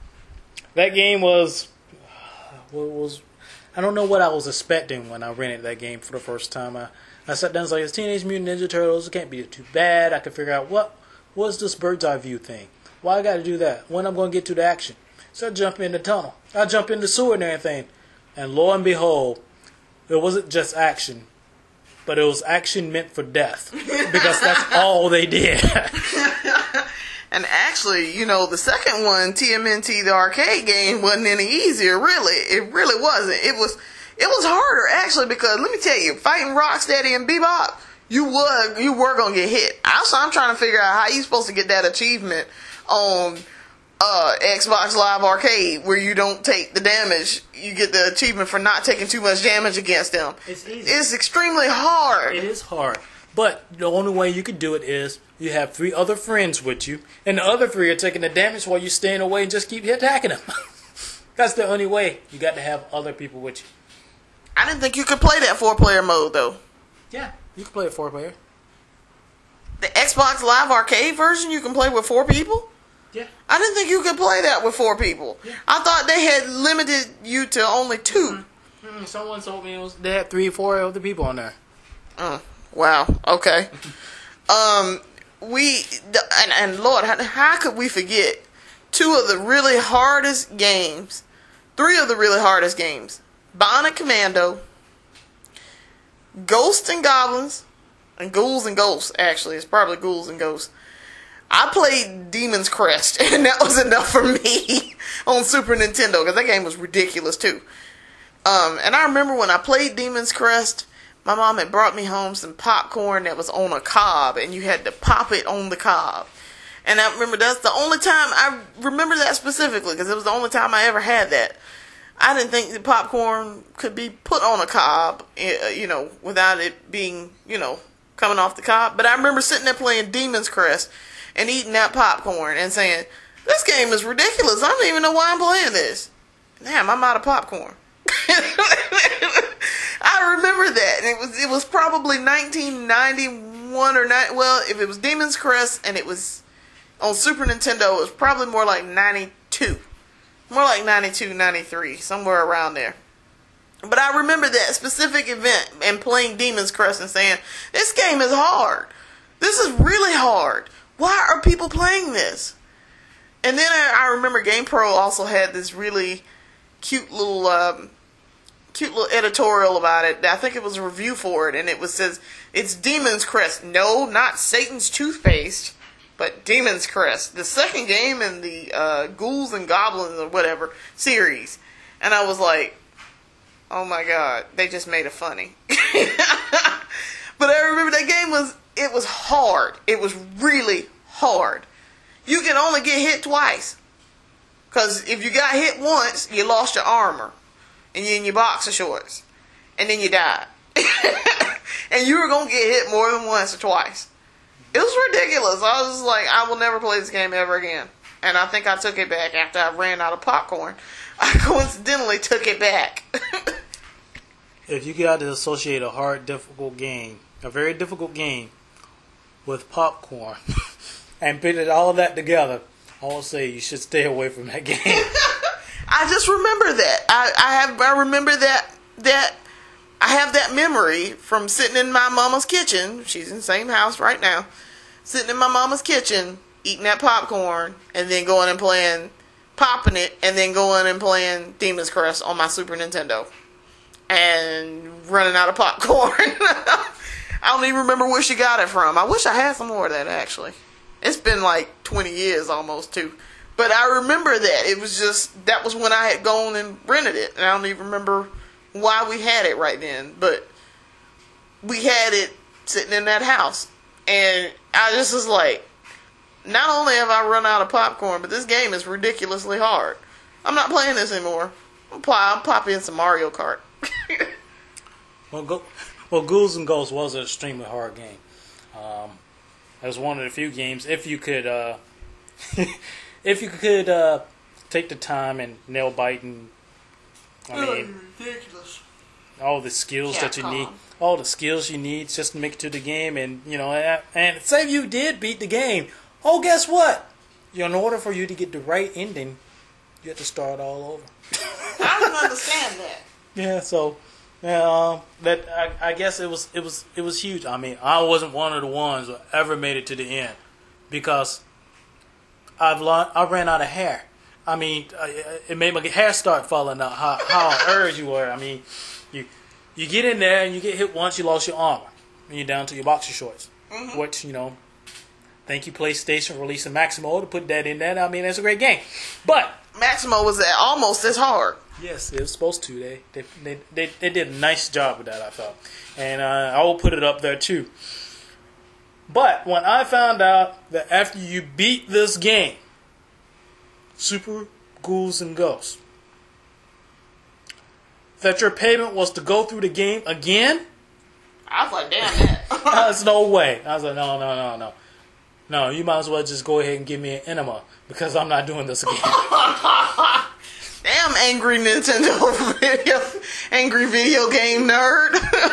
was I don't know what I was expecting when I rented that game for the first time. I sat down and was like, it's Teenage Mutant Ninja Turtles. It can't be too bad. I could figure out what's this bird's eye view thing. Why I got to do that? When I'm going to get to the action? So I jump in the tunnel. I jump in the sewer and everything. And lo and behold, it wasn't just action, but it was action meant for death. Because that's all they did. And actually, the second one, TMNT, the arcade game, wasn't any easier, really. It really wasn't. It was harder, actually, because let me tell you, fighting Rocksteady and Bebop, you were going to get hit. Also, I'm trying to figure out how you're supposed to get that achievement on Xbox Live Arcade, where you don't take the damage. You get the achievement for not taking too much damage against them. It's easy. It's extremely hard. It is hard. But the only way you could do it is you have 3 other friends with you, and the other 3 are taking the damage while you're staying away and just keep attacking them. That's the only way. You got to have other people with you. I didn't think you could play that 4-player mode, though. Yeah, you can play it 4-player. The Xbox Live Arcade version, you can play with 4 people? Yeah. I didn't think you could play that with 4 people. Yeah. I thought they had limited you to only 2. Someone told me they had 3 or 4 other people on there. Wow. Okay. And Lord, how could we forget 2 of the really hardest games? 3 of the really hardest games. Bionic Commando, Ghosts and Goblins, and Ghouls and Ghosts, actually. It's probably Ghouls and Ghosts. I played Demon's Crest, and that was enough for me on Super Nintendo, because that game was ridiculous, too. And I remember when I played Demon's Crest, my mom had brought me home some popcorn that was on a cob, and you had to pop it on the cob. And I remember that's the only time, I remember that specifically, because it was the only time I ever had that. I didn't think the popcorn could be put on a cob, without it being, coming off the cob. But I remember sitting there playing Demon's Crest and eating that popcorn and saying, this game is ridiculous. I don't even know why I'm playing this. Damn, I'm out of popcorn. I remember that. And it was probably 1991 or not. Well, if it was Demon's Crest and it was on Super Nintendo, it was probably more like 92. More like 92, 93, somewhere around there. But I remember that specific event and playing Demon's Crest and saying, this game is hard. This is really hard. Why are people playing this? And then I remember GamePro also had this really cute little editorial about it. I think it was a review for it, and it says, it's Demon's Crest. No, not Satan's Toothpaste, but Demon's Crest. The second game in the Ghouls and Goblins or whatever series. And I was like, oh my god, they just made it funny. But I remember that game was hard. It was really hard. You can only get hit twice. Because if you got hit once, you lost your armor. And you're in your boxer shorts. And then you died. And you were going to get hit more than once or twice. It was ridiculous. I was just like, I will never play this game ever again. And I think I took it back after I ran out of popcorn. I coincidentally took it back. If you got to associate a hard, difficult game, a very difficult game, with popcorn, and put all of that together, I will say you should stay away from that game. I just remember that. I remember that I have that memory from sitting in my mama's kitchen. She's in the same house right now. Sitting in my mama's kitchen, eating that popcorn, and then going and popping it, and then going and playing Demon's Crest on my Super Nintendo. And running out of popcorn. I don't even remember where she got it from. I wish I had some more of that, actually. It's been like 20 years almost, too. But I remember that. It was just, that was when I had gone and rented it. And I don't even remember why we had it right then. But we had it sitting in that house. And I just was like, not only have I run out of popcorn, but this game is ridiculously hard. I'm not playing this anymore. I'll pop in some Mario Kart. Well, Ghouls and Ghosts was an extremely hard game. It was one of the few games, if you could take the time and nail biting. I mean, ridiculous. All the skills Capcom. that you need, all the skills you need just to make it to the game, and and say you did beat the game. Oh, guess what? In order for you to get the right ending, you have to start all over. I don't understand that. Yeah, so that I guess it was huge. I mean, I wasn't one of the ones who ever made it to the end because I ran out of hair. I mean, it made my hair start falling out. How on earth you were? I mean, you get in there and you get hit once, you lost your armor, and you're down to your boxer shorts. Mm-hmm. Which thank you PlayStation for releasing Maximo to put that in there. I mean, it's a great game, but Maximo was almost as hard. Yes, it was supposed to. They did a nice job with that, I thought. And I will put it up there, too. But when I found out that after you beat this game, Super Ghouls and Ghosts, that your payment was to go through the game again, I was like, damn that. there's no way. I was like, no. No, you might as well just go ahead and give me an enema because I'm not doing this again. Damn, angry angry video game nerd.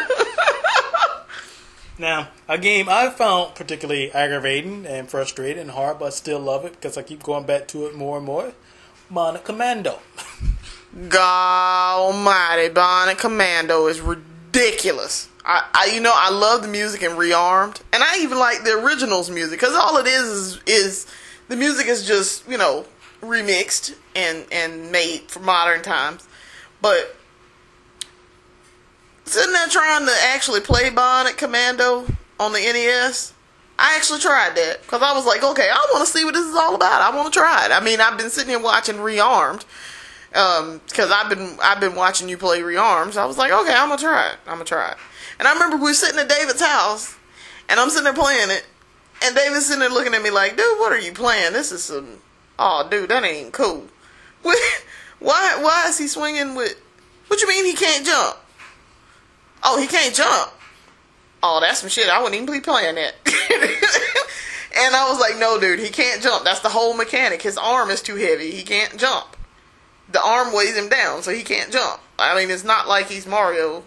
Now, a game I found particularly aggravating and frustrating and hard, but still love it because I keep going back to it more and more. Bionic Commando. God almighty, Bionic Commando is ridiculous. I love the music in Rearmed, and I even like the originals music because all it is the music is just remixed and made for modern times. But sitting there trying to actually play Bionic Commando on the NES, I actually tried that because I was like, okay, I want to see what this is all about. I want to try it. I mean, I've been sitting here watching Rearmed because I've been watching you play Rearmed. So I was like, okay, I'm gonna try it. And I remember we were sitting at David's house, and I'm sitting there playing it, and David's sitting there looking at me like, dude, what are you playing? This is some... Oh, dude, that ain't cool. Why is he swinging with... What you mean he can't jump? Oh, he can't jump. Oh, that's some shit. I wouldn't even be playing that. And I was like, no, dude, he can't jump. That's the whole mechanic. His arm is too heavy. He can't jump. the arm weighs him down, so he can't jump. I mean, it's not like he's Mario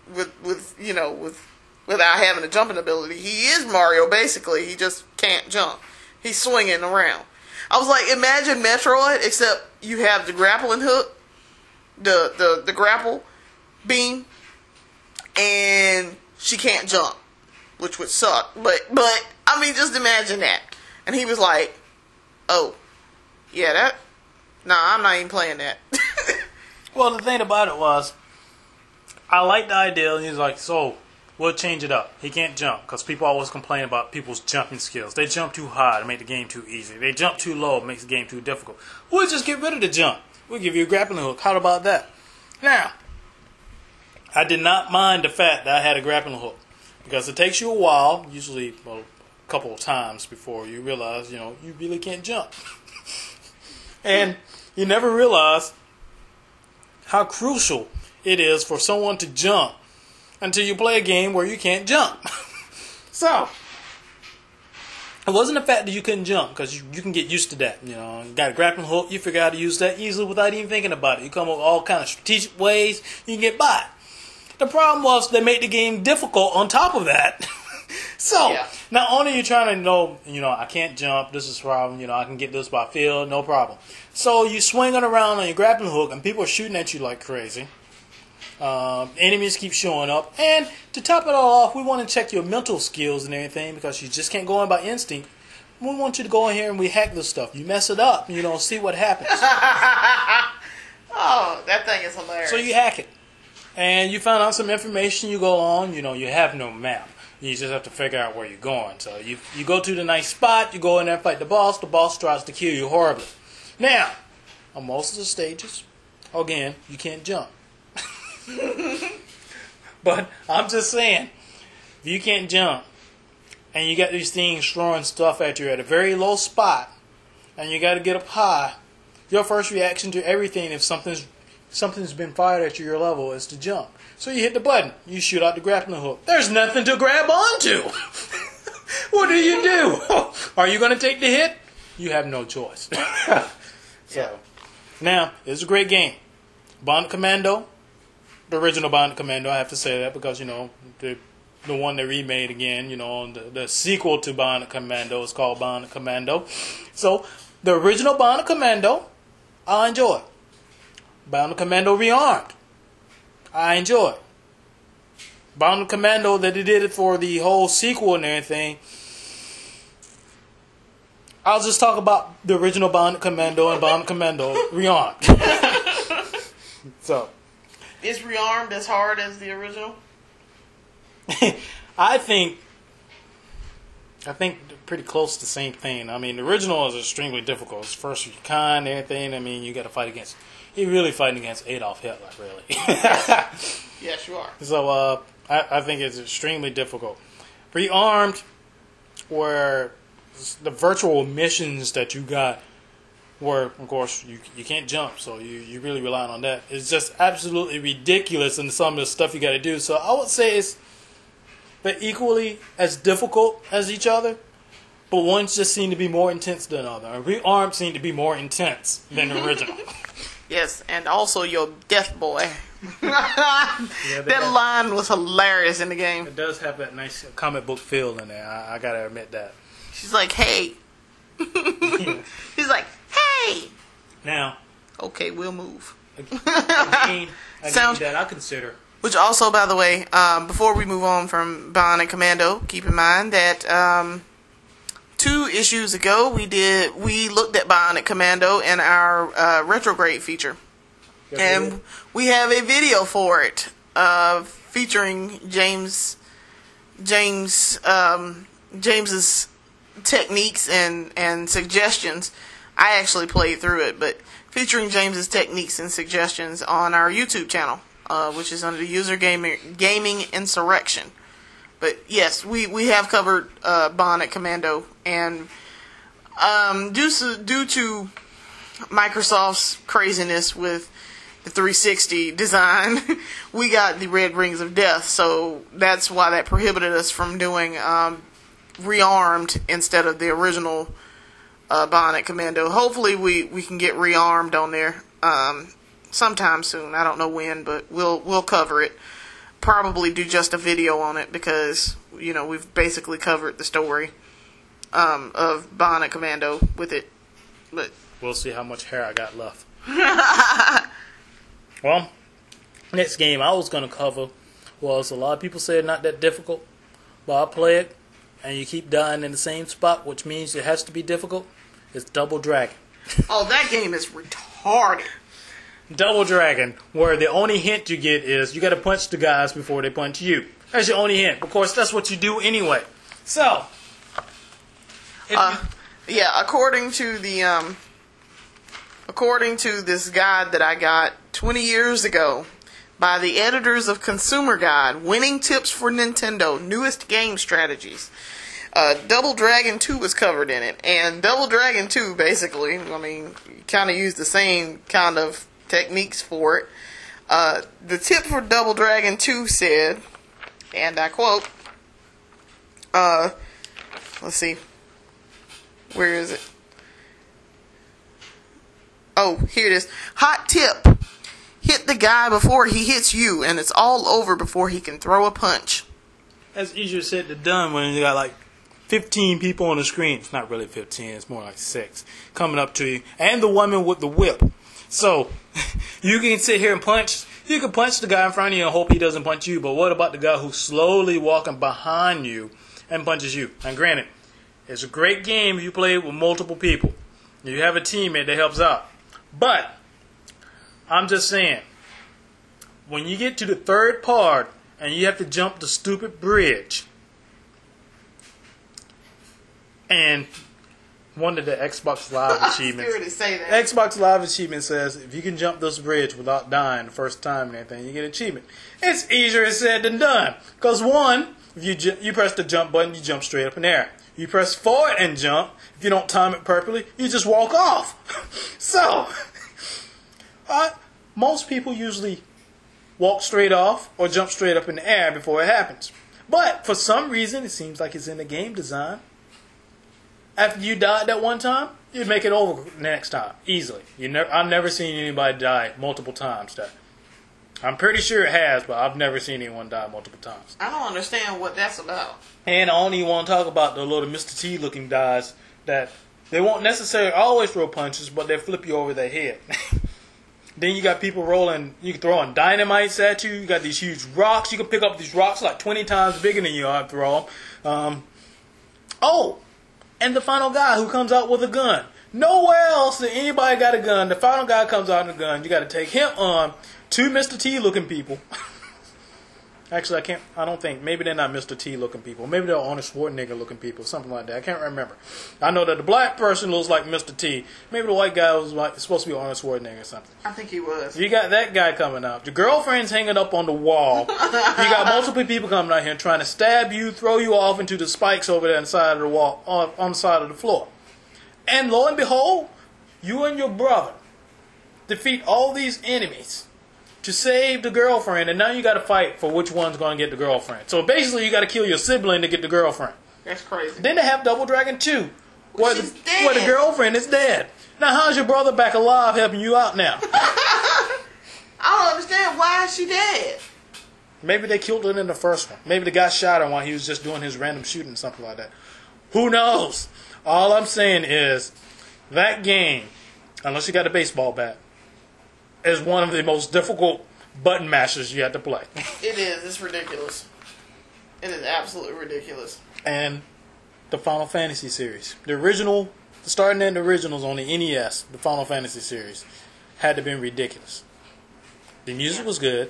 without having a jumping ability. He is Mario, basically. He just can't jump. He's swinging around. I was like, imagine Metroid, except you have the grappling hook, the grapple beam, and she can't jump, which would suck. But I mean, just imagine that. And he was like, oh, yeah, I'm not even playing that. Well, the thing about it was, I liked the idea, and he's like, so, we'll change it up. He can't jump, because people always complain about people's jumping skills. They jump too high to make the game too easy. They jump too low, it makes the game too difficult. We'll just get rid of the jump. We'll give you a grappling hook. How about that? Now, I did not mind the fact that I had a grappling hook, because it takes you a while, usually a couple of times before you realize, you really can't jump. And you never realize how crucial it is for someone to jump until you play a game where you can't jump. So, it wasn't the fact that you couldn't jump, because you can get used to that. You got a grappling hook, you figure out how to use that easily without even thinking about it. You come up with all kind of strategic ways you can get by. The problem was they made the game difficult on top of that. So, yeah. Not only are you trying to know, I can't jump, this is a problem, I can get this by field, no problem. So you swinging around on your grappling hook and people are shooting at you like crazy. Enemies keep showing up. And to top it all off, we want to check your mental skills and everything, because you just can't go in by instinct. We want you to go in here and we hack this stuff. You mess it up, see what happens. Oh, that thing is hilarious. So you hack it. And you find out some information, you go on, you have no map. You just have to figure out where you're going. So you go to the nice spot, you go in there and fight the boss tries to kill you horribly. Now, on most of the stages, again, you can't jump. But I'm just saying, if you can't jump, and you got these things throwing stuff at you at a very low spot, and you got to get up high, your first reaction to everything, if something's been fired at your level, is to jump. So you hit the button. You shoot out the grappling hook. There's nothing to grab onto. What do? Are you going to take the hit? You have no choice. So, now, it's a great game. Bionic Commando, the original Bionic Commando, I have to say that because, the one they remade again, the sequel to Bionic Commando is called Bionic Commando. So, the original Bionic Commando, I enjoy. Bionic Commando Rearmed, I enjoy. Bionic Commando, that they did it for the whole sequel and everything. I'll just talk about the original Bionic Commando and Bionic Commando Rearmed. So, is Rearmed as hard as the original? I think pretty close to the same thing. I mean, the original is extremely difficult. It's first of your kind and everything. I mean, you got to fight against. You're really fighting against Adolf Hitler, really. Yes, you are. So, I think it's extremely difficult. Rearmed, where the virtual missions that you got, where, of course, you can't jump, so you really rely on that. It's just absolutely ridiculous in some of the stuff you got to do. So, I would say they're equally as difficult as each other, but one just seemed to be more intense than the other. And Rearmed seemed to be more intense than the original. Yes, and also your Death Boy. That line was hilarious in the game. It does have that nice comic book feel in there. I gotta admit that. She's like, hey. He's like, hey. Now. Okay, we'll move. Again, that I consider. Which also, by the way, before we move on from Bionic Commando, keep in mind that 2 issues ago we looked at Bionic Commando in our retrograde feature, and we have a video for it featuring James's techniques and suggestions. I actually played through it, but featuring James's techniques and suggestions on our YouTube channel, which is under the user Gaming Insurrection. But yes, we have covered Bionic Commando, and due to Microsoft's craziness with the 360 design, we got the Red Rings of Death, so that's why that prohibited us from doing Rearmed instead of the original Bionic Commando. Hopefully we can get Rearmed on there sometime soon. I don't know when, but we'll cover it. Probably do just a video on it because, we've basically covered the story of Bionic Commando with it. But we'll see how much hair I got left. Well, next game I was going to cover was, a lot of people say it's not that difficult, but I play it and you keep dying in the same spot, which means it has to be difficult. It's Double Dragon. Oh, that game is retarded. Double Dragon, where the only hint you get is you got to punch the guys before they punch you. That's your only hint. Of course, that's what you do anyway. So, according to this guide that I got 20 years ago by the editors of Consumer Guide, Winning Tips for Nintendo, Newest Game Strategies, Double Dragon 2 was covered in it. And Double Dragon 2, basically, kind of used the same kind of techniques for it. The tip for Double Dragon 2 said, and I quote, let's see, where is it? Oh, here it is. Hot tip. Hit the guy before he hits you, and it's all over before he can throw a punch. That's easier said than done when you got like 15 people on the screen. It's not really 15, it's more like 6 coming up to you. And the woman with the whip. So, you can sit here and punch. You can punch the guy in front of you and hope he doesn't punch you. But what about the guy who's slowly walking behind you and punches you? And granted, it's a great game if you play it with multiple people. You have a teammate that helps out. But, I'm just saying, when you get to the third part and you have to jump the stupid bridge, and one of the Xbox Live achievements, Xbox Live achievement says if you can jump this bridge without dying the first time and everything, you get an achievement. It's easier said than done. Because one, if you press the jump button, you jump straight up in the air. You press forward and jump. If you don't time it perfectly, you just walk off. So, most people usually walk straight off or jump straight up in the air before it happens. But for some reason, it seems like it's in the game design. After you died that one time, you'd make it over the next time easily. I've never seen anybody die multiple times. I'm pretty sure it has, but I've never seen anyone die multiple times. I don't understand what that's about. And I only want to talk about the little Mr. T looking guys that they won't necessarily always throw punches, but they flip you over their head. Then you got people throwing dynamites at you. You got these huge rocks. You can pick up these rocks like 20 times bigger than you are and throw them. And the final guy who comes out with a gun. Nowhere else that anybody got a gun. The final guy comes out with a gun. You got to take him on 2 Mr. T looking people. Actually, I don't think. Maybe they're not Mr. T looking people. Maybe they're Arnold Schwarzenegger looking people. Something like that. I can't remember. I know that the black person looks like Mr. T. Maybe the white guy was supposed to be Arnold Schwarzenegger or something. I think he was. You got that guy coming out. Your girlfriend's hanging up on the wall. You got multiple people coming out here trying to stab you, throw you off into the spikes over there on the side of the wall, on the side of the floor. And lo and behold, you and your brother defeat all these enemies to save the girlfriend, and now you got to fight for which one's going to get the girlfriend. So basically, you got to kill your sibling to get the girlfriend. That's crazy. Then they have Double Dragon 2, where the girlfriend is dead. Now, how's your brother back alive helping you out now? I don't understand. Why is she dead? Maybe they killed her in the first one. Maybe the guy shot her while he was just doing his random shooting, something like that. Who knows? All I'm saying is, that game, unless you got a baseball bat, is one of the most difficult button mashers you have to play. It is. It's ridiculous. It is absolutely ridiculous. And the Final Fantasy series. The original, starting in the originals on the NES, the Final Fantasy series, had to have been ridiculous. The music was good,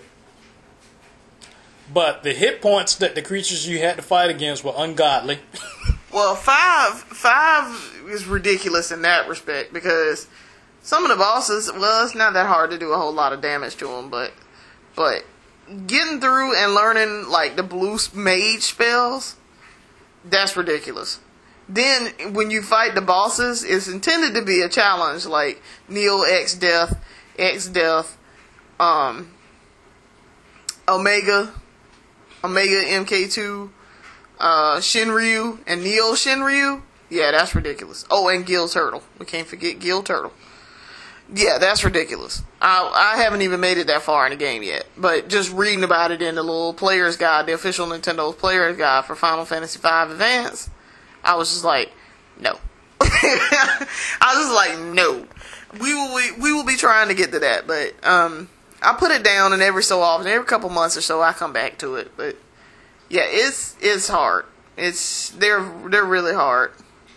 but the hit points that the creatures you had to fight against were ungodly. Well, 5 is ridiculous in that respect because some of the bosses, well, it's not that hard to do a whole lot of damage to them, but getting through and learning like the blue mage spells, that's ridiculous. Then when you fight the bosses, it's intended to be a challenge, like Neo X Death, Omega MK2, Shinryu, and Neo Shinryu. Yeah, that's ridiculous. Oh, and Gil Turtle. We can't forget Gil Turtle. Yeah, that's ridiculous. I haven't even made it that far in the game yet. But just reading about it in the little player's guide, the official Nintendo player's guide for Final Fantasy V Advance, I was just like, no. I was just like, no. We will be trying to get to that, but I put it down, and every so often, every couple months or so, I come back to it. But yeah, it's hard. They're really hard.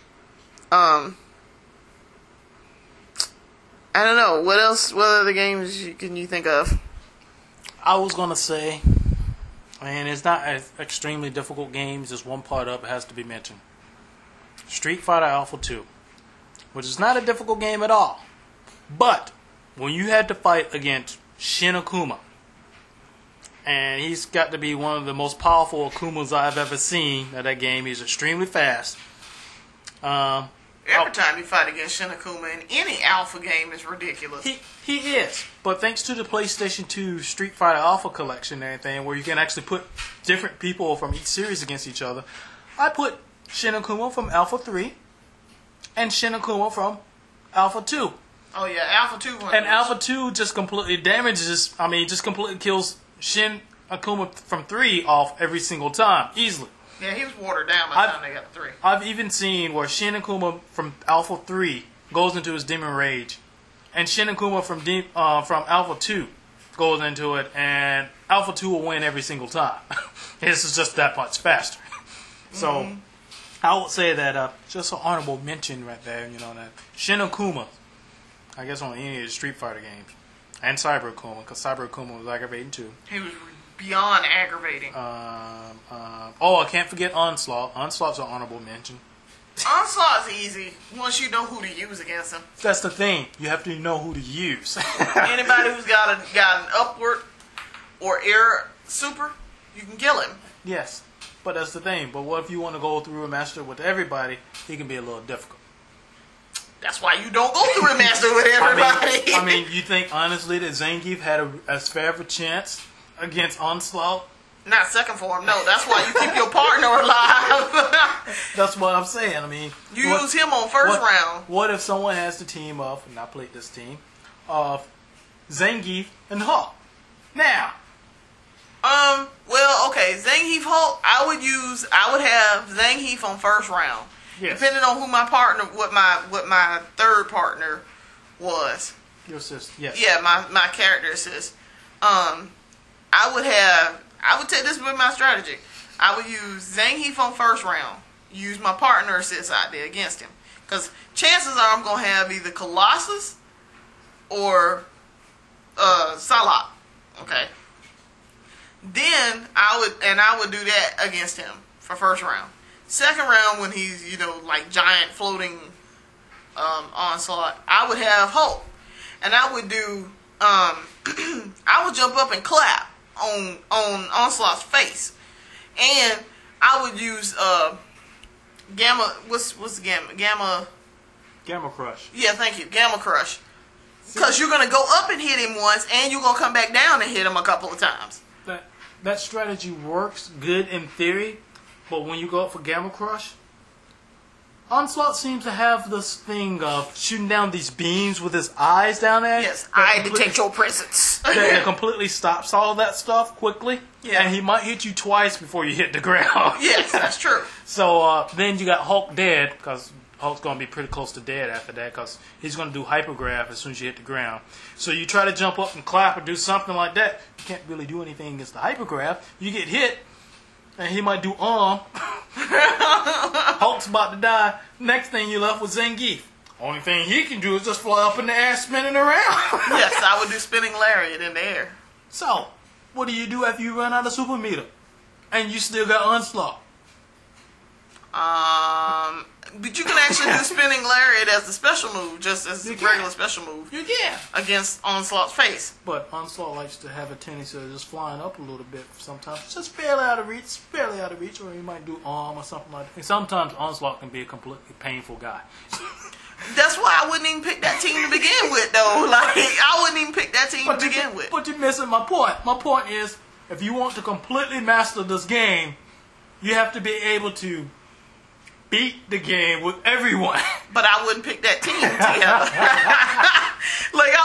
I don't know. What else? What other games can you think of? I was gonna say, and it's not an extremely difficult game. Just one part of it has to be mentioned. Street Fighter Alpha 2, which is not a difficult game at all. But when you had to fight against Shin Akuma, and he's got to be one of the most powerful Akumas I've ever seen in that game. He's extremely fast. Every time you fight against Shin Akuma in any Alpha game is ridiculous. He is. But thanks to the PlayStation 2 Street Fighter Alpha collection and everything, where you can actually put different people from each series against each other, I put Shin Akuma from Alpha 3 and Shin Akuma from Alpha 2. Oh yeah, Alpha 2 one. And Alpha 2 just completely completely kills Shin Akuma from 3 off every single time, easily. Yeah, he was watered down by the time they got to 3. I've even seen where Shin Akuma from Alpha 3 goes into his Demon Rage, and Shin Akuma from Alpha 2 goes into it, and Alpha 2 will win every single time. This is just that much faster. So, I would say that just an honorable mention right there, that Shin Akuma, I guess on any of the Street Fighter games, and Cyber Akuma, because Cyber Akuma was aggravating too. He was beyond aggravating. I can't forget Onslaught. Onslaught's an honorable mention. Onslaught's easy once you know who to use against him. That's the thing. You have to know who to use. Anybody who's got an upward or air super, you can kill him. Yes, but that's the thing. But what if you want to go through a master with everybody? He can be a little difficult. That's why you don't go through a master with everybody. I mean, you think honestly that Zangief had as fair of a chance against Onslaught? Not second form, no. That's why you keep your partner alive. That's what I'm saying. I mean, you use him on first round. What if someone has the team of, and I played this team, of Zangief and Hulk? Now. Well, okay, Zangief Hulk, I would have Zangief on first round. Yes. Depending on who my partner, what my third partner was. Your sister, yes. Yeah, my character assist. I would take this with my strategy. I would use Zangief on first round. Use my partner assist out there against him. Because chances are I'm going to have either Colossus or Psylocke. Okay? Then I would do that against him for first round. Second round, when he's, like giant floating Onslaught, I would have Hulk. And I would do, I would jump up and clap on Onslaught's face. And I would use Gamma, what's Gamma? Gamma Crush. Yeah, thank you, Gamma Crush. Because you're going to go up and hit him once, and you're going to come back down and hit him a couple of times. That strategy works good in theory, but when you go up for Gamma Crush, Onslaught seems to have this thing of shooting down these beams with his eyes down there. Yes, I detect your presence. That completely stops all that stuff quickly. Yeah. And he might hit you twice before you hit the ground. Yes, that's true. So then you got Hulk dead, because Hulk's going to be pretty close to dead after that, because he's going to do hypergraph as soon as you hit the ground. So you try to jump up and clap or do something like that. You can't really do anything against the hypergraph. You get hit, and he might do Hulk's about to die. Next thing you left with Zangief. Only thing he can do is just fly up in the air spinning around. Yes, I would do spinning lariat in the air. So, what do you do after you run out of super meter? And you still got Onslaught? But you can actually do spinning lariat as a special move, just as a regular special move. You can. Against Onslaught's face. But Onslaught likes to have a tendency of just flying up a little bit sometimes. Just barely out of reach, or he might do arm or something like that. And sometimes Onslaught can be a completely painful guy. That's why I wouldn't even pick that team to begin with, though. Like, I wouldn't even pick that team to begin with. But you're missing my point. My point is, if you want to completely master this game, you have to be able to beat the game with everyone. But I wouldn't pick that team together. Like,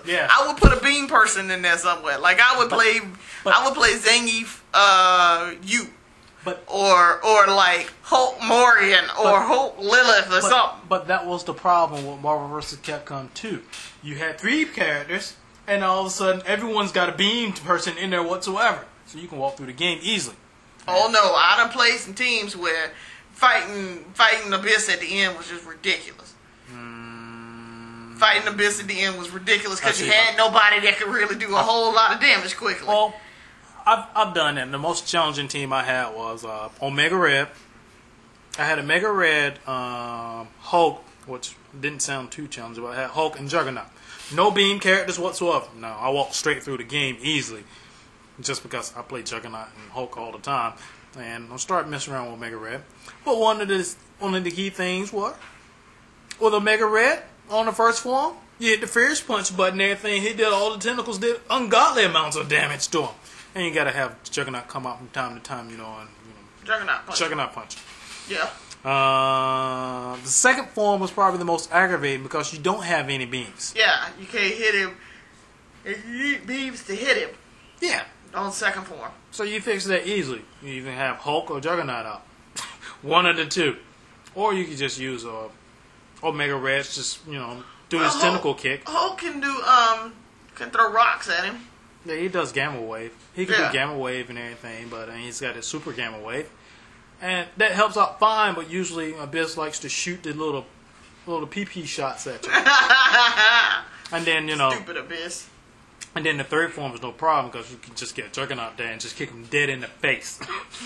Yeah. I would put a beam person in there somewhere. Like I would play Zangief, you. But or like Hulk Morgan or Hulk Lilith or something. But that was the problem with Marvel vs. Capcom 2. You had 3 characters, and all of a sudden everyone's got a beam person in there whatsoever. So you can walk through the game easily. Oh no, I done played some teams where fighting Abyss at the end was just ridiculous. Fighting Abyss at the end was ridiculous because you had nobody that could really do a whole lot of damage quickly. Well, I've done that. The most challenging team I had was Omega Red. I had a Mega Red Hulk, which didn't sound too challenging, but I had Hulk and Juggernaut. No beam characters whatsoever. No, I walked straight through the game easily, just because I play Juggernaut and Hulk all the time. And I started messing around with Mega Red. But one of the key things was, with Omega Red on the first form, you hit the Fierce Punch button and everything. He did all the tentacles did ungodly amounts of damage to him. And you gotta have Juggernaut come out from time to time, and Juggernaut punch. Yeah. The second form was probably the most aggravating because you don't have any beams. Yeah, you can't hit him. If you need beams to hit him. Yeah. On second form. So you fix that easily. You can have Hulk or Juggernaut out. One of the two. Or you can just use Omega Red's just, do his tentacle kick. Hulk can do can throw rocks at him. Yeah, he does Gamma Wave. He can do Gamma Wave and everything, but he's got his Super Gamma Wave. And that helps out fine, but usually Abyss likes to shoot the little PP shots at you. And then, Stupid Abyss. And then the third form is no problem because you can just get Juggernaut there and just kick him dead in the face.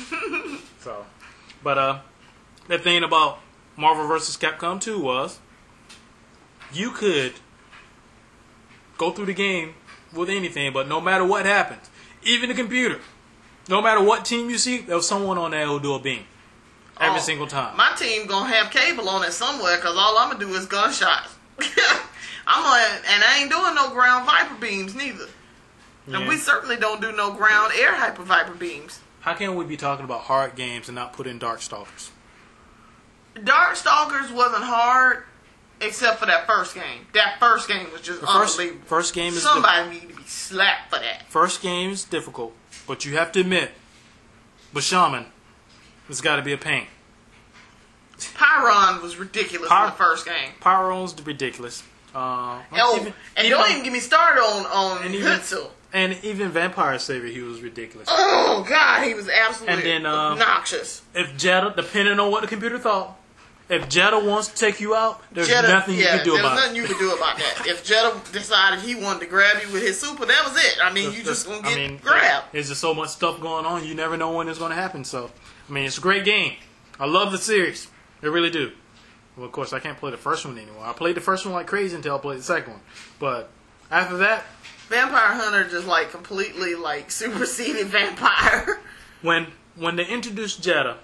But the thing about Marvel vs. Capcom 2 was you could go through the game with anything, but no matter what happens, even the computer, no matter what team you see, there's someone on there who'll do a beam every single time. My team gonna have cable on it somewhere because all I'm gonna do is gunshots. And I ain't doing no ground Viper beams neither. Yeah. And we certainly don't do no ground air Hyper Viper beams. How can we be talking about hard games and not put in Darkstalkers? Darkstalkers wasn't hard. Except for that first game. That first game was just unbelievable. First game is somebody need to be slapped for that. First game is difficult, but you have to admit, Bishaman has got to be a pain. Pyron was ridiculous in the first game. Pyron's ridiculous. Don't even get me started on Hutzel. And even Vampire Savior, he was ridiculous. Oh God, he was absolutely obnoxious. If Jeddah, depending on what the computer thought. If Jeddah wants to take you out, there's nothing you can do about it. There's nothing you can do about that. If Jeddah decided he wanted to grab you with his super, that was it. I mean, you just going to get grabbed. There's just so much stuff going on, you never know when it's going to happen. So, I mean, it's a great game. I love the series. I really do. Well, of course, I can't play the first one anymore. I played the first one like crazy until I played the second one. But after that... Vampire Hunter just completely superseded Vampire. When they introduced Jeddah,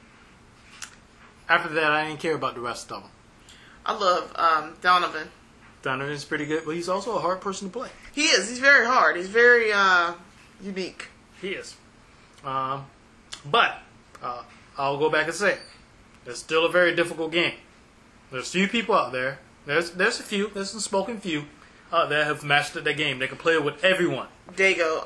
after that, I didn't care about the rest of them. I love Donovan. Donovan's pretty good, but he's also a hard person to play. He is. He's very hard. He's very unique. He is. But I'll go back and say, it's still a very difficult game. There's few people out there. There's a few. There's some spoken few out there have mastered the game. They can play it with everyone. Diego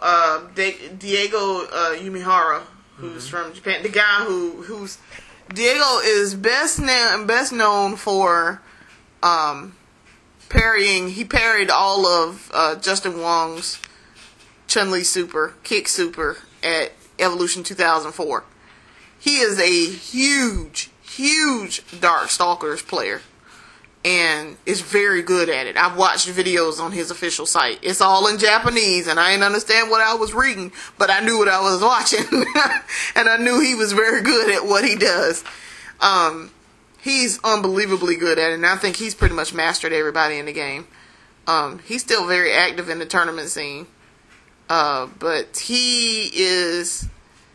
Yumihara, who's from Japan. The guy who's Diego is best known for parrying. He parried all of Justin Wong's Chun-Li super, kick super at Evolution 2004. He is a huge Darkstalkers player and is very good at it. I've watched videos on his official site. It's all in Japanese, and I didn't understand what I was reading, but I knew what I was watching, and I knew he was very good at what he does. He's unbelievably good at it, and I think he's pretty much mastered everybody in the game. He's still very active in the tournament scene, but he is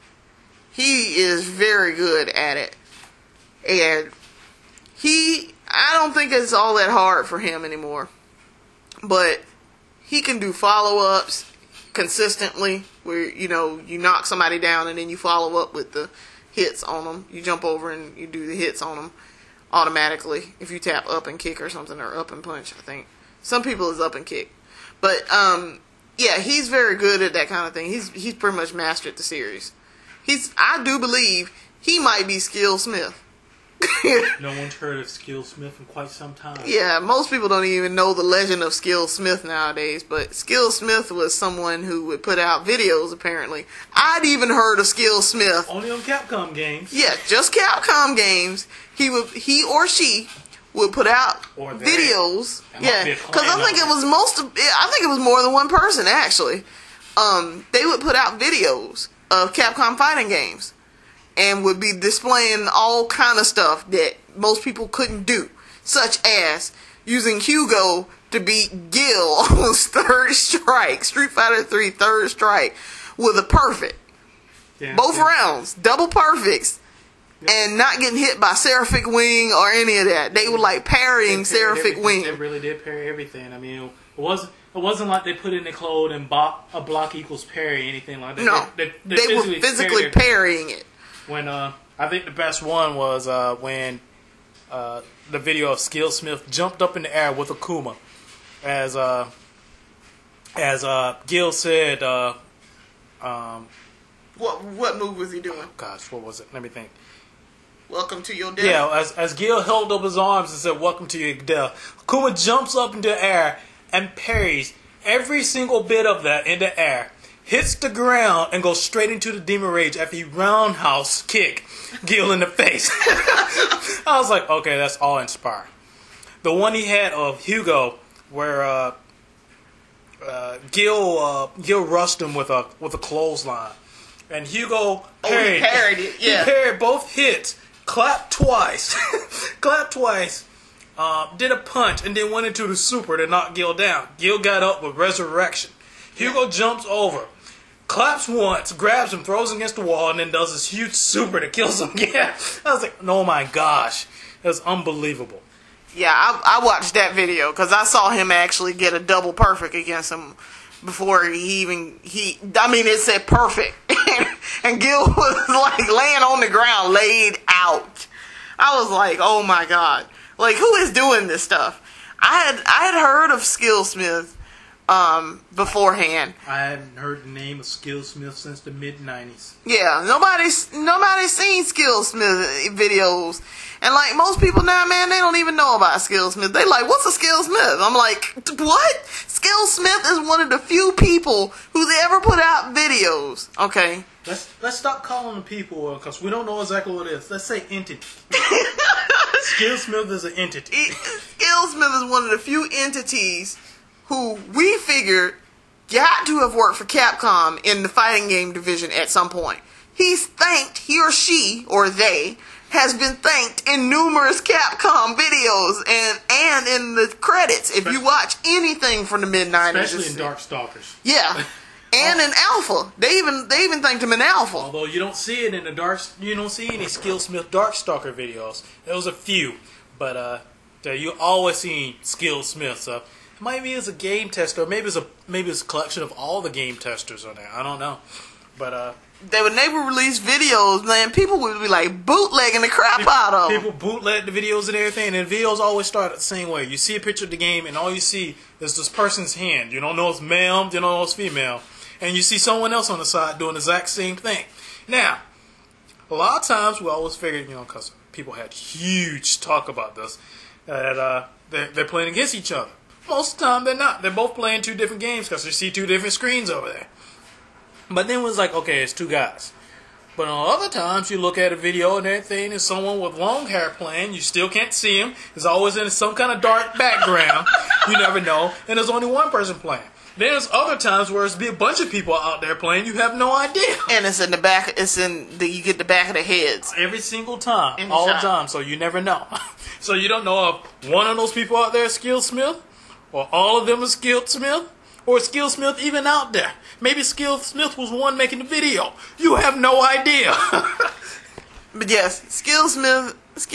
very good at it, and I don't think it's all that hard for him anymore. But he can do follow-ups consistently where, you knock somebody down and then you follow up with the hits on them. You jump over and you do the hits on them automatically if you tap up and kick or something, or up and punch, I think. Some people is up and kick. But yeah, he's very good at that kind of thing. He's pretty much mastered the series. I do believe he might be Skill Smith. No one's heard of Skill Smith in quite some time. Yeah, most people don't even know the legend of Skill Smith nowadays, but Skill Smith was someone who would put out videos, apparently. I'd even heard of Skill Smith. Only on Capcom games. Yeah, just Capcom games. He or she would put out videos. Yeah, because I think it was more than one person, actually. They would put out videos of Capcom fighting games. And would be displaying all kind of stuff that most people couldn't do. Such as using Hugo to beat Gil on third strike. Street Fighter 3 third strike. With a perfect. Yeah, both rounds. Double perfects. Yeah. And not getting hit by Seraphic Wing or any of that. They were like parrying Seraphic Wing. They really did parry everything. I mean, it wasn't like they put in the code and a block equals parry, anything like that. No. They were physically parrying it. When I think the best one was when the video of Skill Smith jumped up in the air with Akuma, as Gil said. What move was he doing? Oh gosh, what was it? Let me think. Welcome to your death. Yeah, as Gil held up his arms and said, "Welcome to your death," Akuma jumps up into the air and parries every single bit of that in the air. Hits the ground and goes straight into the Demon Rage after he roundhouse kick Gil in the face. I was like, okay, that's all inspired. The one he had of Hugo, where Gil rushed him with a clothesline, and Hugo parried. He parried it. Yeah, he parried both hits, clapped twice, did a punch, and then went into the super to knock Gil down. Gil got up with resurrection. Hugo jumps over, claps once, grabs him, throws him against the wall, and then does this huge super that kills him. Yeah, I was like, oh my gosh, that's unbelievable. Yeah, I watched that video because I saw him actually get a double perfect against him before it said perfect, and Gil was like laying on the ground, laid out. I was like, oh my god, like who is doing this stuff? I had heard of Skill Smith beforehand. I hadn't heard the name of Skill Smith since the mid-90s. Yeah, nobody's seen Skill Smith videos. And like most people now, man, they don't even know about Skill Smith. They like, what's a Skill Smith? I'm like, what? Skill Smith is one of the few people who's ever put out videos. Okay. Let's stop calling them people because we don't know exactly what it is. Let's say entity. Skill Smith is an entity. Skill Smith is one of the few entities who we figured got to have worked for Capcom in the fighting game division at some point. He or she, or they, has been thanked in numerous Capcom videos and in the credits. If you watch anything from the mid-90s. Especially in Darkstalkers. Yeah. And in Alpha. They even thanked him in Alpha. Although you don't see it in you don't see any Skill Smith Darkstalker videos. There was a few. But you always see Skill Smith, so maybe it's a game tester, or maybe it's a collection of all the game testers on there. I don't know, but when they would release videos, man, people would be like bootlegging the crap out of them. People bootleg the videos and everything, and the videos always start the same way. You see a picture of the game, and all you see is this person's hand. You don't know it's male, you don't know it's female, and you see someone else on the side doing the exact same thing. Now, a lot of times we always figured, because people had huge talk about this, that they're playing against each other. Most of the time, they're not. They're both playing two different games because you see two different screens over there. But then it was like, okay, it's two guys. But on other times, you look at a video and everything, there's someone with long hair playing. You still can't see him. It's always in some kind of dark background. You never know. And there's only one person playing. Then there's other times where it's be a bunch of people out there playing. You have no idea. And it's in the back. You get the back of the heads every single time, all the time. So you never know. So you don't know if one of those people out there is Skill Smith, or all of them is Skill Smith, or Skill Smith even out there. Maybe Skill Smith was the one making the video. You have no idea. But yes, Skill Smith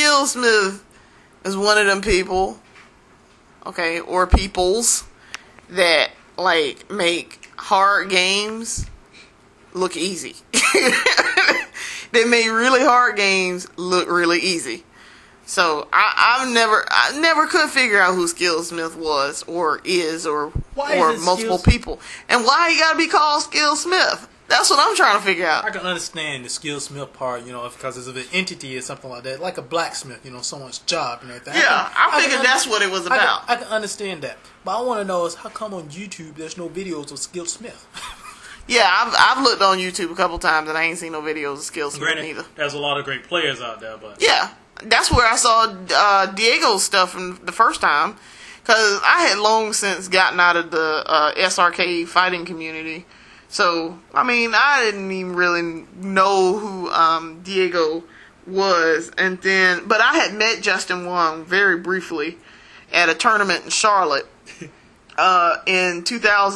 is one of them people, okay, or peoples that like make hard games look easy. They make really hard games look really easy. So I never could figure out who Skill Smith was or is or Why or is it multiple Skill- people, and why he got to be called Skill Smith. That's what I'm trying to figure out. I can understand the Skill Smith part, because it's of an entity or something like that, like a blacksmith, someone's job and everything. Yeah, I figured that's what it was about. I can understand that, but I want to know is how come on YouTube there's no videos of Skill Smith? Yeah, I've looked on YouTube a couple times and I ain't seen no videos of Skill Smith Granted, either. there's a lot of great players out there, but Yeah, that's where I saw Diego's stuff from the first time, because I had long since gotten out of the SRK fighting community. So, I mean, I didn't even really know who Diego was. And then, but I had met Justin Wong very briefly at a tournament in Charlotte in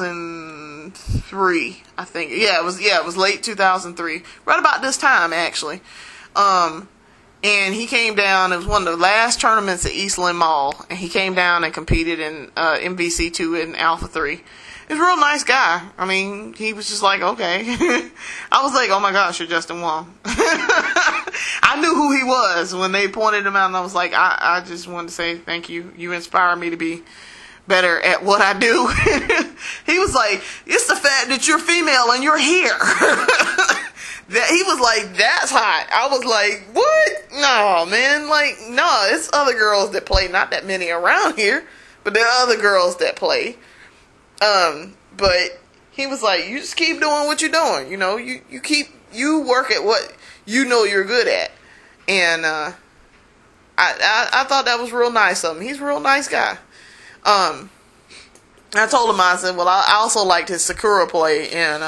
2003, I think. Yeah, it was late 2003. Right about this time, actually. And he came down. It was one of the last tournaments at Eastland Mall, and he came down and competed in MVC2 and Alpha 3. He's a real nice guy. I mean, he was just like, okay. I was like, oh my gosh, you're Justin Wong. I knew who he was when they pointed him out, and I was like, I just wanted to say thank you. You inspire me to be better at what I do. He was like, it's the fact that you're female and you're here. That he was like, that's hot. I was like, what? No, man. Like, no, it's other girls that play. Not that many around here, but there are other girls that play. But he was like, you just keep doing what you're doing. You work at what you know you're good at. And, I thought that was real nice of him. He's a real nice guy. I told him, I said, well, I also liked his Sakura play in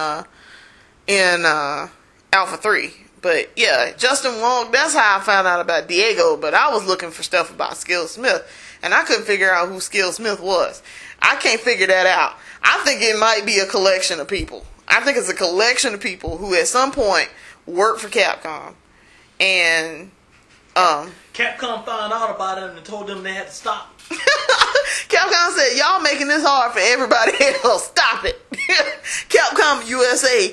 Alpha 3. But yeah, Justin Wong, that's how I found out about Diego, but I was looking for stuff about Skill Smith, and I couldn't figure out who Skill Smith was. I can't figure that out. I think it might be a collection of people. I think it's a collection of people who at some point worked for Capcom. And Capcom found out about it and told them they had to stop. Capcom said, y'all making this hard for everybody else. Stop it. Capcom USA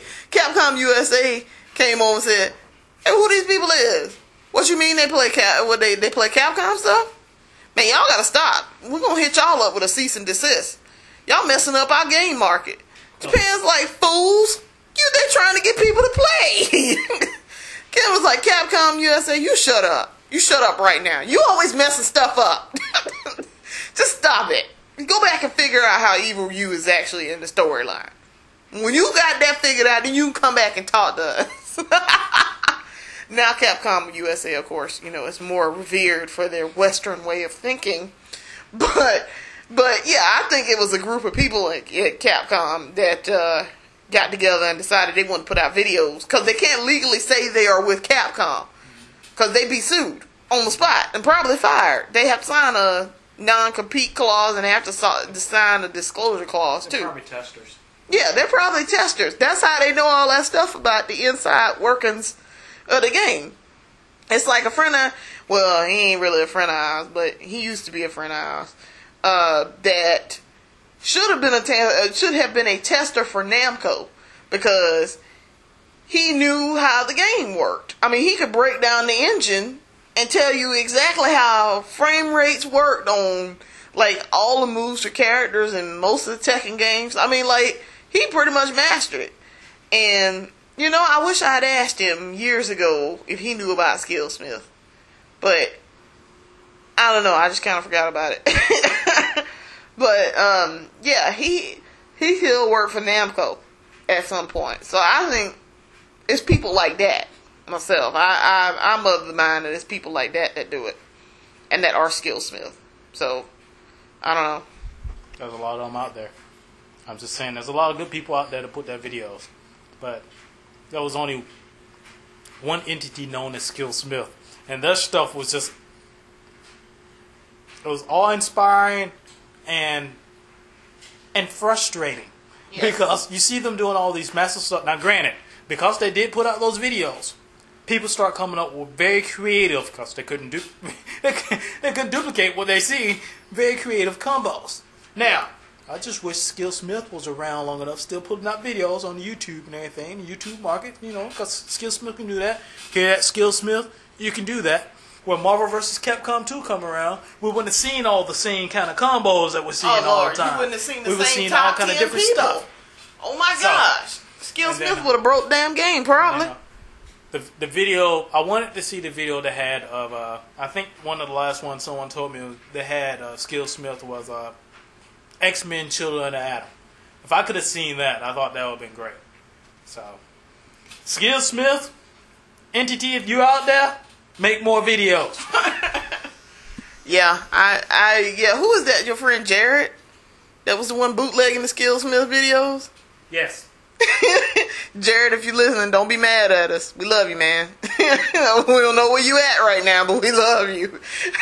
came over and said, hey, who these people is? What you mean they play they play Capcom stuff? Man, y'all gotta stop. We're gonna hit y'all up with a cease and desist. Y'all messing up our game market. Japan's like, fools. They trying to get people to play. Ken was like, Capcom USA, you shut up. You shut up right now. You always messing stuff up. Just stop it. Go back and figure out how Evil Ryu is actually in the storyline. When you got that figured out, then you can come back and talk to us. Now Capcom USA, of course, is more revered for their Western way of thinking. But yeah, I think it was a group of people at Capcom that got together and decided they want to put out videos, because they can't legally say they are with Capcom, because they'd be sued on the spot and probably fired. They have to sign a non-compete clause, and they have to sign a disclosure clause too. They're probably testers. Yeah, they're probably testers. That's how they know all that stuff about the inside workings of the game. It's like a friend of, well, he ain't really a friend of ours, but he used to be a friend of ours, that should have been a tester for Namco, because he knew how the game worked. I mean, he could break down the engine and tell you exactly how frame rates worked on, like, all the moves for characters and most of the Tekken games. I mean, like, he pretty much mastered it. And, I wish I had asked him years ago if he knew about Skill Smith. But, I don't know, I just kind of forgot about it. But, yeah, he still worked for Namco at some point. So I think it's people like that, myself. I'm of the mind that it's people like that do it. And that are Skill Smith. So, I don't know. There's a lot of them out there. I'm just saying, there's a lot of good people out there to put their videos. But there was only one entity known as Skill Smith. And their stuff was just, it was awe-inspiring and frustrating. Yes. Because you see them doing all these massive stuff. Now granted, because they did put out those videos, people start coming up with very creative, because they couldn't duplicate what they see, very creative combos. Now, I just wish Skill Smith was around long enough, still putting out videos on YouTube and everything, the YouTube market, because Skill Smith can do that. Okay, that Skill Smith, you can do that. when Marvel vs. Capcom 2 come around, we wouldn't have seen all the same kind of combos that we're seeing all Lord, the time. you wouldn't have seen the we would same seen all top kind of 10 different people. stuff. Oh my gosh. Skill Smith would have broke the damn game, probably. The video, I wanted to see the video they had of, I think one of the last ones someone told me they had Skill Smith was X-Men Children of Adam. If I could have seen that, I thought that would have been great. So, Skill Smith, Entity, if you out there, make more videos. Yeah, yeah, who was that? Your friend Jared? That was the one bootlegging the Skill Smith videos? Yes. Jared, if you're listening, don't be mad at us. We love you, man. We don't know where you at right now, but we love you.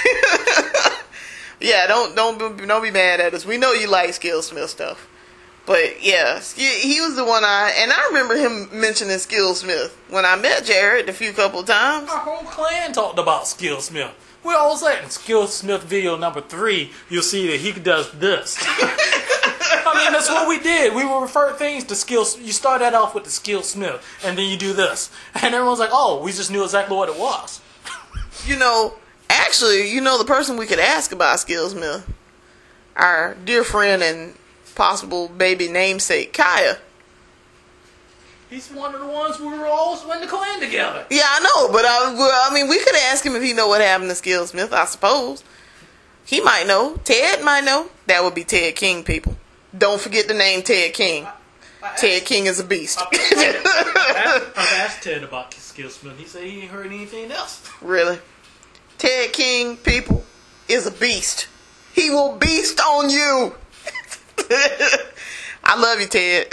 Yeah, don't be mad at us. We know you like Skill Smith stuff. But yeah, he was the one and I remember him mentioning Skill Smith when I met Jared a couple of times. Our whole clan talked about Skill Smith. We're all saying Skill Smith video number 3, you'll see that he does this. I mean, that's what we did. We would refer things to Skill. You start that off with the Skill Smith, and then you do this. And everyone's like, oh, we just knew exactly what it was. Actually, the person we could ask about Skill Smith? Our dear friend and possible baby namesake, Kaya. He's one of the ones we were always in the clan together. Yeah, I know, but I mean, we could ask him if he know what happened to Skill Smith, I suppose. He might know. Ted might know. That would be Ted King, people. Don't forget the name Ted King. Ted King is a beast. I've asked Ted about Skill Smith. He said he ain't heard anything else. Really? Ted King, people, is a beast. He will beast on you. I love you, Ted.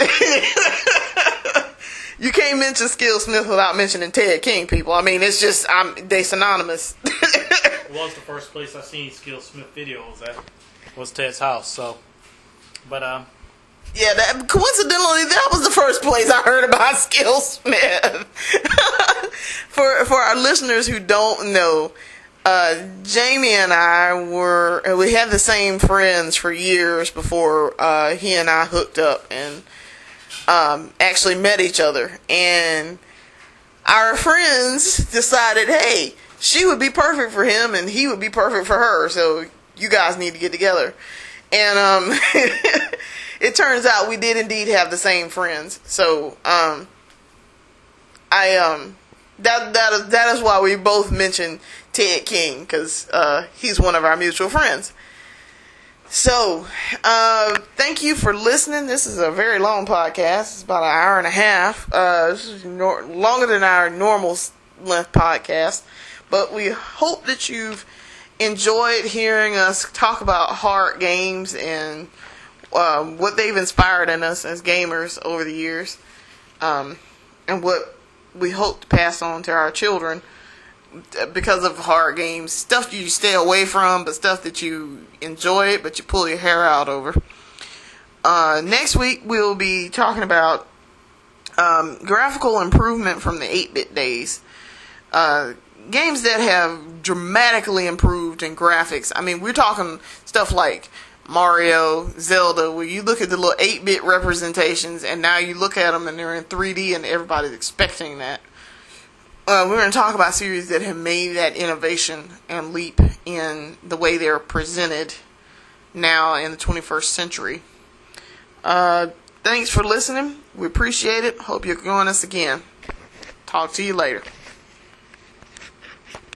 You can't mention Skill Smith without mentioning Ted King, people. I mean, it's just, they synonymous. It was the first place I seen Skill Smith videos at. Was Ted's house, so. But, yeah, coincidentally, that was the first place I heard about Skill Smith. For our listeners who don't know, Jamie and we had the same friends for years before he and I hooked up and actually met each other. And our friends decided, hey, she would be perfect for him and he would be perfect for her, so you guys need to get together. And it turns out we did indeed have the same friends. So that is why we both mentioned Ted King, because he's one of our mutual friends. So thank you for listening. This is a very long podcast. It's about an hour and a half. This is longer than our normal length podcast, but we hope that you've enjoyed hearing us talk about hard games and what they've inspired in us as gamers over the years, and what we hope to pass on to our children because of hard games. Stuff you stay away from, but stuff that you enjoy but you pull your hair out over. Next week we'll be talking about graphical improvement from the 8-bit days. Games that have dramatically improved in graphics. I mean, we're talking stuff like Mario, Zelda, where you look at the little 8-bit representations and now you look at them and they're in 3D and everybody's expecting that. We're going to talk about series that have made that innovation and leap in the way they're presented now in the 21st century. Thanks for listening. We appreciate it. Hope you'll join us again. Talk to you later.